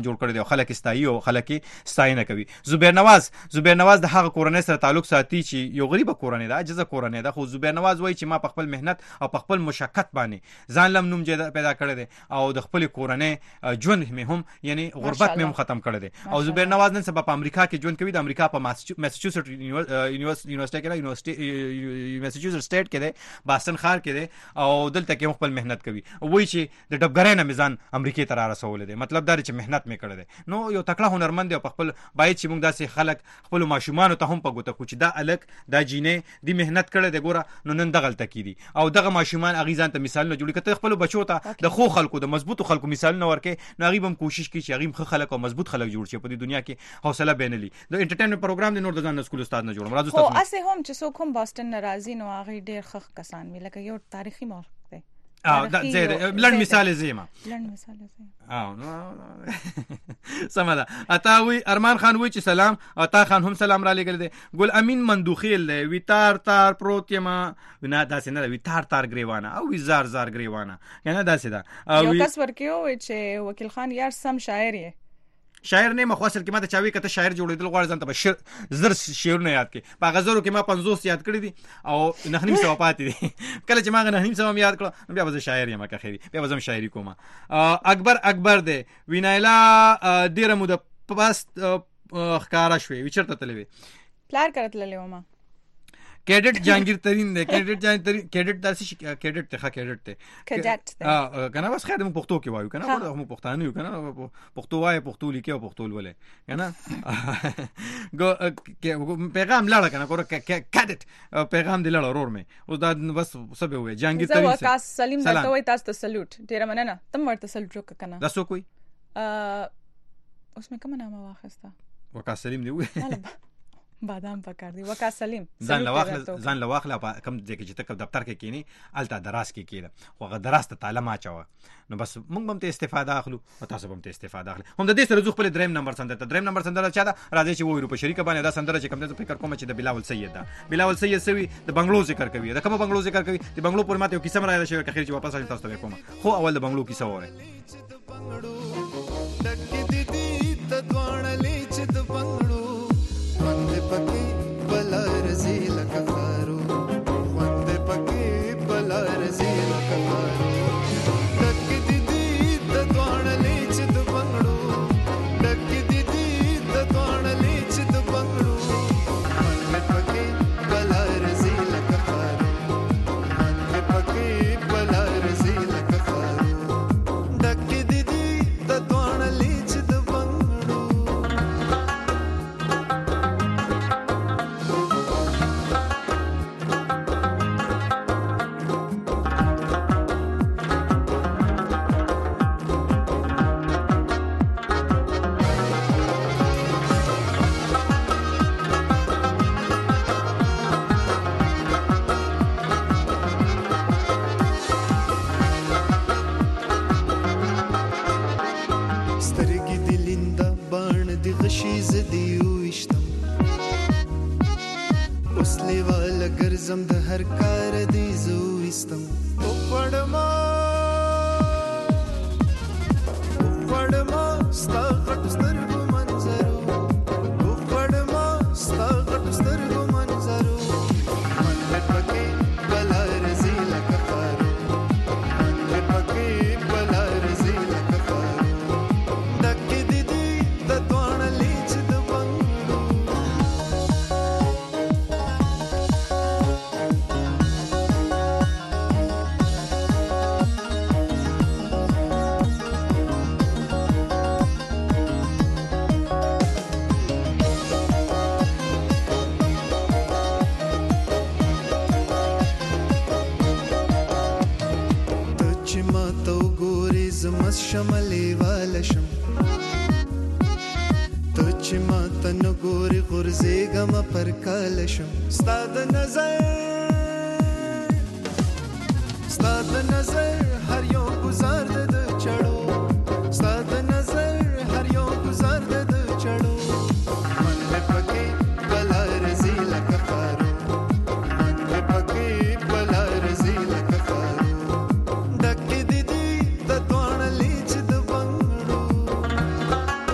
جوړ کړی دی او خلک ستایي او خلک ستاینه کوي. زبیر نواز زبیر نواز د هغه کورنۍ سره تعلق ساتي چې یو غریبه کورنۍ ده، عاجزه کورنۍ ده، خو زبیر نواز وایي چې ما په خپل مهنت او په خپل مشقت باندې ځان لم نوم پیدا کړی دی او د خپل کورنۍ ژوند مې هم یعنی غربت مې هم ختم کړی دی. او زبیر نواز نن سبا په امریکا کې ژوند کوي، د امریکا په ماسچوسټ یونیورسيټي کې یونیورسيټي ماسچوسټ سټیټ کې دی، باستن ښار کې دی او دلته کې خپل مهنت کوي. وایي چې د ډبګرۍ نه میزان امریکا ته را رسول دی، مطلب دا چې مهنت مې کړی دی. نو یو تکړه هنرمند او په خپل باید چې موږ داسې خلک خپل ماشومان ته هم په ګوته کو چې دا الک دا جینې دی مهنت کړي دی، ګوره نو نن دغه تکې دي او دغه ماشومان اغي ځان ته مثالونه جوړي کته خپل بچو ته د خو خلکو د مضبوط خلکو مثالونه ورکې، نو هغه هم کوشش کوي چې هغه خلک او مضبوط خلک جوړ شي په دې دنیا کې حوصله بینلی. د انټرټینمنت پروګرام د نور د ځان سکول استاد نه جوړم راځو تاسو. او اسه هم چې څوک هم باستن ناراضي نو هغه ډیر خخ کسان وی لکه یو تاریخي مور دی. اه دا زید لړ مثال زیما لړ مثال زیما اه نو سمدا اتاوی ارمان خان وی چې سلام، عطا خان هم سلام را لګل دي. ګل امین مندوخیل دی وی تار تار پروتیما وینا داسې نه وی تار تار گریوانه او وی زار زار گریوانه کنه داسې دا. یو کس ورکیو چې وکیل خان یار سم شاعر یې شاعر نه مخواصل کې ما ته چاوي کته شاعر جوړېدل غواړم ځان ته بشر زر شعرونه یاد کې په غزرو کې ما پنځوس یاد کړی دي او نه نیم سو پاتې دي. کله چې ما نه نیم سو یاد کړو بیا به شاعر یم که خیری بیا به شاعري کوم. اکبر اکبر دی وینایلا ډیره مو د پاست ښکارا شوي وچرته تلوي پلار کرتللې ومه کیډټ جانگیر ترين دی کیډټ جانگیر ترين کیډټ داسې کیډټ ته کیډټ ته کیډټ اه کنه بس خیر موږ پښتو کې وایو کنه موږ پښتانه یو کنه پښتو وایو پښتو لیکي او پښتو ولې کنه ګو پیغام لاړه کنه ګور کیډټ پیغام دی لاړه ورور مې او دا بس سبه وای جانگیر ترين زه وکاس سلیم درته وای تاسو ته سلوټ ډیر مننه تم ورته سلوټ وک کنه دا سو کوئی ا اوس مې کوم نامه واخسته وکاس سلیم دی وای بادام پکار دی وکا سلیم ځان لواخل ځان لواخل کم ځکه چې تک دفتر کې کینی الته دراس کې کیده خو غ دراس ته تعلم اچو نو بس موږ هم ته استفاده اخلو او تاسو هم ته استفاده اخلي. هم د دې سره زو خپل دریم نمبر سندره ته دریم نمبر سندره چا دا راځي چې وایو په شریک باندې دا سندره چې کوم ته فکر کوم چې د بلاول سید دا بلاول سید سوي د بنگلو ذکر کوي دا کوم بنگلو ذکر کوي د بنگلو پر ماته یو کیسه راځي چې اخر چې واپس راځي تاسو ته کوم خو اول د بنگلو کیسه وره ډک دي دي د دوانلې چې د بنگلو باندې پکې بلار زیل کفارو وند پکې بلار زیل کفارو ډک دي دي د دوانلې چې د بنگړو ډک دي دي د دوانلې چې د بنگړو وند پکې بلار زیل کفارو وند پکې بلار زیل کفارو ډک دي دي د دوانلې چې د بنگړو زم د هر کار دی زو استم او پړما او پړما ستا غټ سترګو منظرو او پړما ستا غټ سترګو منظرو من پکې بلار زیل کفارو من پکې بلار زیل کفارو ډک دي دي د دوانلې چې د شملې والشم ته چې ما تن ګوري غرزېګم پر کالشم ستاد نظر ستاد نظر هر یو گزار د چړو ستاد نظر هر یو گزار د چړو من پکې بلار زیل کفارو من پکې بلار زیل کفارو ډک دي دي د دوانلې چې د بنگړو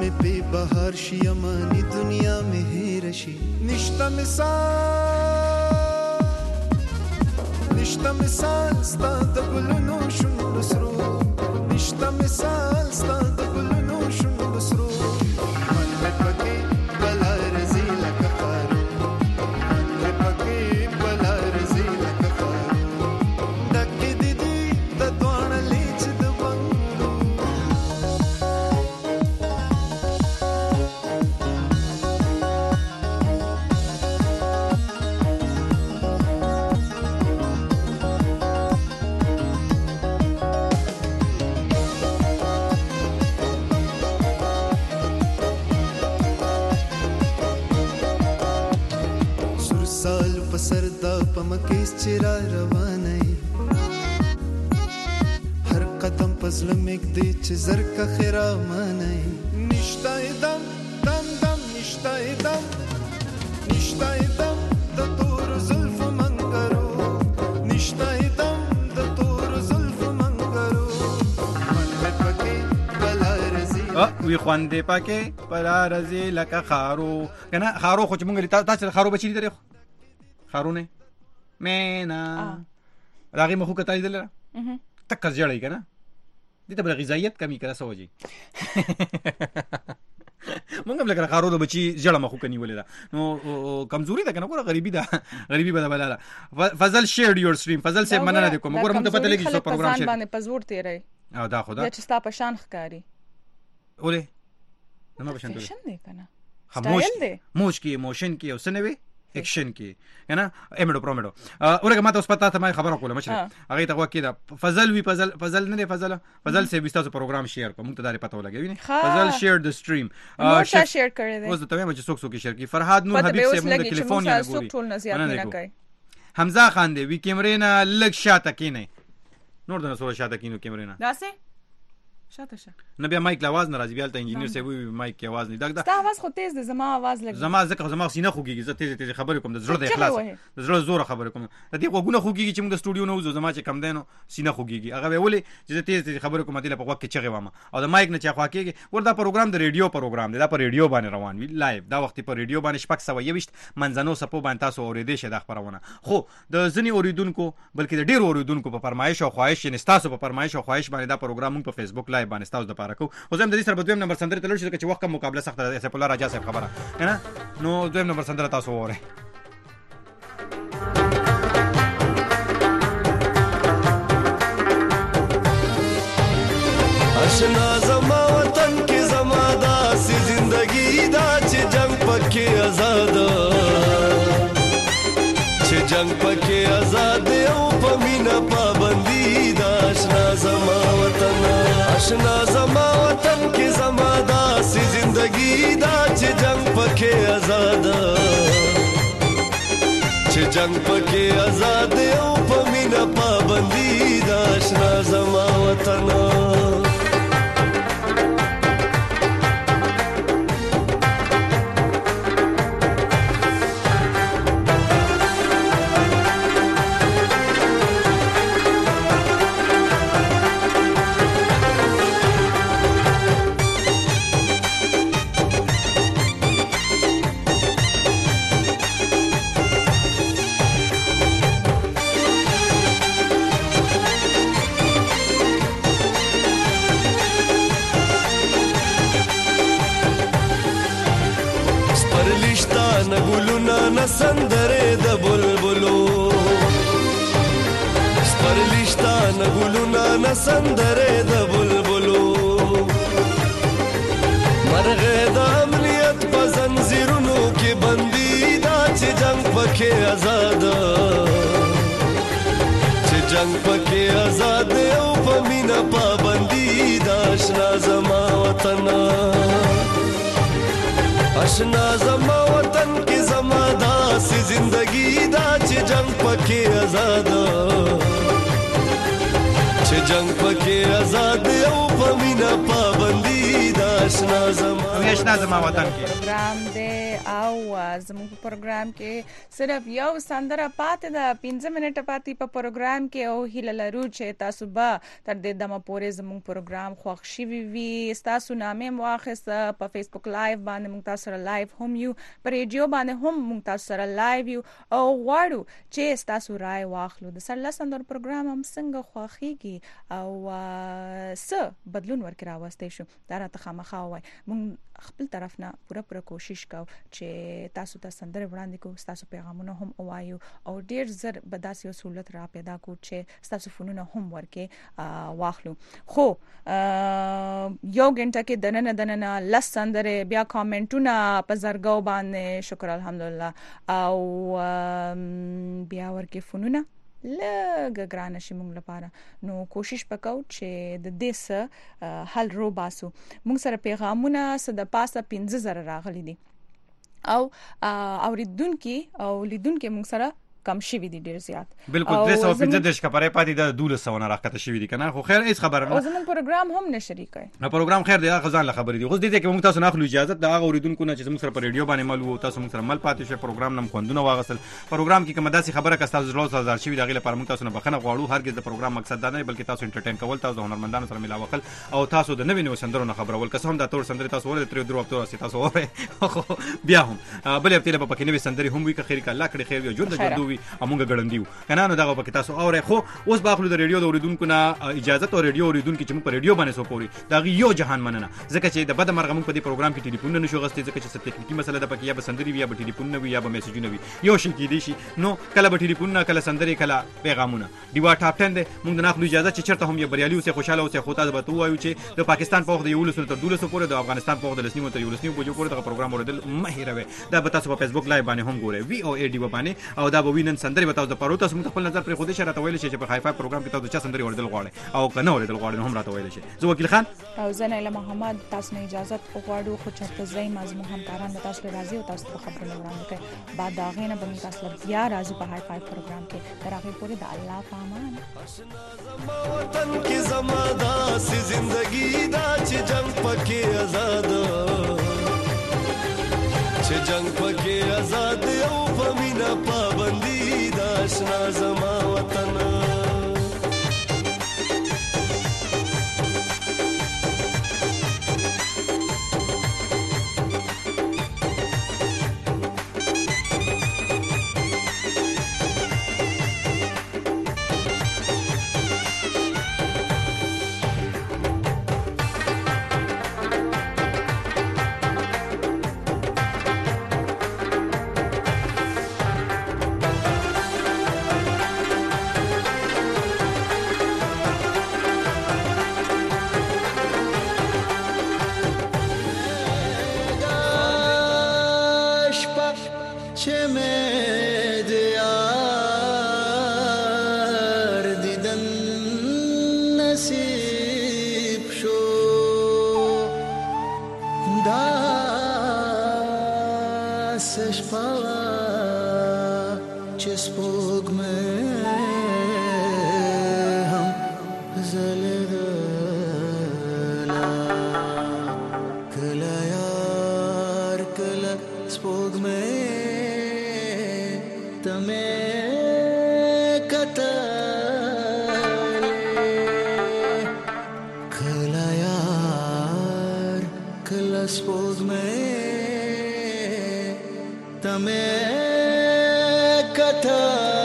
पे बहार शी अमानी दुनिया में हेर शी निश्ता मिसाल निश्ता मिसाल स्ता द गुलनो शुंडो सरो निश्ता मिसाल स्ता द गुलनो शुंडो सरो मन में पके बला रजीला कफारो मन में पके बला रजीला कफारो डके दीदी द द्वाण लीच द बंगलो साल पसरदा पमकेस चिरा रवानई हर कदम पजलम एक दे चजर का खिरा मनई निश्ता दम दम दम निश्ता दम निश्ता दम द तोर जुल्फ मंगरो निश्ता दम द तोर जुल्फ मंगरो मन में पके बला रजी وی خوانده پکې پر رزي لکه خارو کنه خارو خو چې مونږ لته تاسو خارو بچی درې خارونه مینا راغي مخو کته دي لره تک ځړی کنه دې ته بل غذایت کمی کړه سوجي مونږ هم لکه خارو د بچی ځړه مخو کني ولې دا نو کمزوري ده کنه ګوره غریبي ده غریبي به بلاله فضل شیر یور سټریم فضل سے مننه کوم ګوره موږ ته پته لګي څو پروګرام شیر باندې پزور تیرې او دا خدا چې ستا په شان ښکاری اوله نو په شان ته شن دی کنه خاموش موش کی ایموشن کی او سنوي اکشن کی کنه امړو پرومړو اورګه ماته اوس پتا ته ما خبره کوله مشه هغه ته وکړه فضل وی فضل فضل نه فضل فضل سے وستاسو پروګرام شیر کوم ته داري پته ولګي ویني فضل شیر د سټریم نو شیر کړی دی اوس ته مې چې څوک څوک شیر کی فرهاد نور حبیب سے موږ ټلیفون یې څوک ټول نصیحت نه کوي حمزه خان دی وی کیمرې نه لګ شاته کینې نور د نسو شاته کینو کیمرې نه داسې شاته شه نه بیا مایک لاواز ناراضي بیالته انجینیر سه وی مایک کی आवाज نه دغ دا आवाज خو تیز دی زما आवाज لګ زما ځکه زما سینه خوږي زه تیز تیز خبرې کوم د زړه د اخلاص د زړه زوره خبرې کوم د دې وګونه خوږي چې موږ د سټوډیو نه وځو زما چې کم دینو سینه خوږي هغه ویلې چې تیز تیز خبرې کوم دله په وخت کې چغه وامه او د مایک نه چا خوا کېږي وردا پروګرام د ریډیو پروګرام دی دا په ریډیو باندې روان وی لایو دا وخت په ریډیو باندې شپږ سو یويشت منځنو سپو باندې تاسو اورېدې شه د خبرونه خو د ځنی اوریدونکو بلکې د ډیر اوریدونکو په فرمایش او خواهش نه تاسو په فرمایش او خواهش باندې دا پروګرام موږ په فیسبوک لایو باندې تاسو د پاره کو او زم د دې سره په دویم نمبر سندره تلل شي چې وخت کم مقابله سخت ده سپولا راجا صاحب خبره کنه نو دویم نمبر سندره تاسو وره اشنا زما وطن کې زما داسې زندگی دا چې جنگ پکې آزاد چې جنگ پکې آزاد او په مینا پابندي دا اشنا زما وطن اشنا زما وطن کې زما داسې زندگی دا چې جنگ پکې آزاد چې جنگ پکې آزاد او په مینا پابندي دا اشنا زما وطن سندره د بلبلو سپرلشتا نګلونا نه سندره د بلبلو مرغه د امنیت په زنجیرونو کې بندي دا چې جنگ پکې آزاد چې جنگ پکې آزاد او په مینا پابندي دا اشنا زما وطن اشنا زما وطن کې زما داسې زندگی دا چې جنگ پکې آزاد چې جنگ پکې آزاد او په پمینا پابندی دا آشنا زما او آشنا زما وطن کې پروګرام دی او زموږ په پروګرام کې صرف یو سندره پاتې ده پنځه منټه پاتې په پروګرام کې او هیله لرو چې تاسو به تر دې دمه پورې زموږ پروګرام خوښ شوي وي تاسو نامې واخیسته په فیسبوک لایو باندې موږ تاسو سره لایو هم یو په ریډیو باندې هم موږ تاسو سره لایو یو او غواړو چې تاسو رائے واخلو د سرلس اندر پروګرام هم څنګه خوښيږي او څه بدلون ورکړه راوستي شو دا راته خامخا وای موږ خپل طرف نه پوره پوره کوشش کوو چې تاسو ته سندره وړاندې کوو تاسو پیغامونه هم وایو او ډیر زر به داسې یو سہولت را پیدا کوو چې تاسو فونونه هم ورکې واخلو خو یو غنټه کې دننه دننه لس سندره بیا کامنټونه په زرګو باندې شکر الحمدلله او بیا ورکې فونونه لږ ګرانه شي موږ لپاره نو کوشش وکاو چې د دې څه حل رو باسو موږ سره پیغامونه س د پاسه پنځه زره راغلي دي او اوریدونکو او لیدونکو موږ سره کم شي دي ډیر زیات بالکل درې سوه پنځه دېرش کپاره پاتې د دوله سو نه راکته شي دي کنه خو خیر هیڅ خبره نه او زموږ پروګرام هم نشری کوي نو پروګرام خیر دی غزان له خبرې دي خو دې کې موږ تاسو نه خلو اجازه د هغه اوریدونکو نه چې موږ سره په ریډیو باندې مل وو تاسو موږ سره مل پاتې شي پروګرام نم خوندونه واغسل پروګرام کې کومه داسې خبره که تاسو زړه سره شي دغه لپاره موږ تاسو نه بخنه غواړو هرګز د پروګرام مقصد دا نه بلکې تاسو انټرټین کول تاسو هنرمندانو سره ملاوخل او تاسو د نوې نوې سندرو نه خبرول که هم دا تور سندره تاسو ورته تر درو هفتو تاسو وره بیا هم بل هفته په پکې نوې سندري هم وي که خیر کله کړي خیر یو جوړ د جوړ وي امونګه ګړندیو کنه نو دغه پکې تاسو اوره خو اوس باخلو د ریډیو د اوریدونکو نه اجازه ته ریډیو اوریدونکو چې موږ په ریډیو باندې سو پوري دا یو جهان مننه ځکه چې د بد مرغه موږ په دې پروګرام کې ټلیفون نه شو غستې ځکه چې ټکنیکی مسله د پکې یا به سندري وي یا به ټلیفون نه وي یا به میسجونه وي یو شي کې دي شي نو کله به ټلیفون نه کله سندري کله پیغامونه دیوا ټاپ ټن ده موږ نه خلو اجازه چې چرته هم یو بریالي اوسه خوشاله اوسه خو تاسو به تو وایو چې د پاکستان په وخت د یو لسو تر دولسو پورې د افغانستان په وخت د لسنیمو تر یو لسنیمو پورې پورې د پروګرام اوریدل مهیروي دا به تاسو په فیسبوک لایو باندې هم ګورئ وی او ای ډی باندې او دا به وینن سندري به تاسو د پروت تاسو خپل نظر پر خو دې شرط ویل شي چې په هاي فای پروګرام کې تاسو چا سندري اوریدل غواړئ او کنه اوریدل غواړئ هم راته ویل شي زه وکیل خان او زنه محمد تاسو نه اجازه غواړو خو چرته زای مزمو همکاران به تاسو راضي او تاسو په خبرونه وړاندې کوي بعد دا غینه به تاسو بیا راځي په هاي فای پروګرام کې تر هغه پورې د الله پامان وطن کې زما دا سي زندگی دا چې جنگ پکې آزاد چې جنگ پکې آزاد او پمینا پابندی دا آشنا زما وطن तमे कथा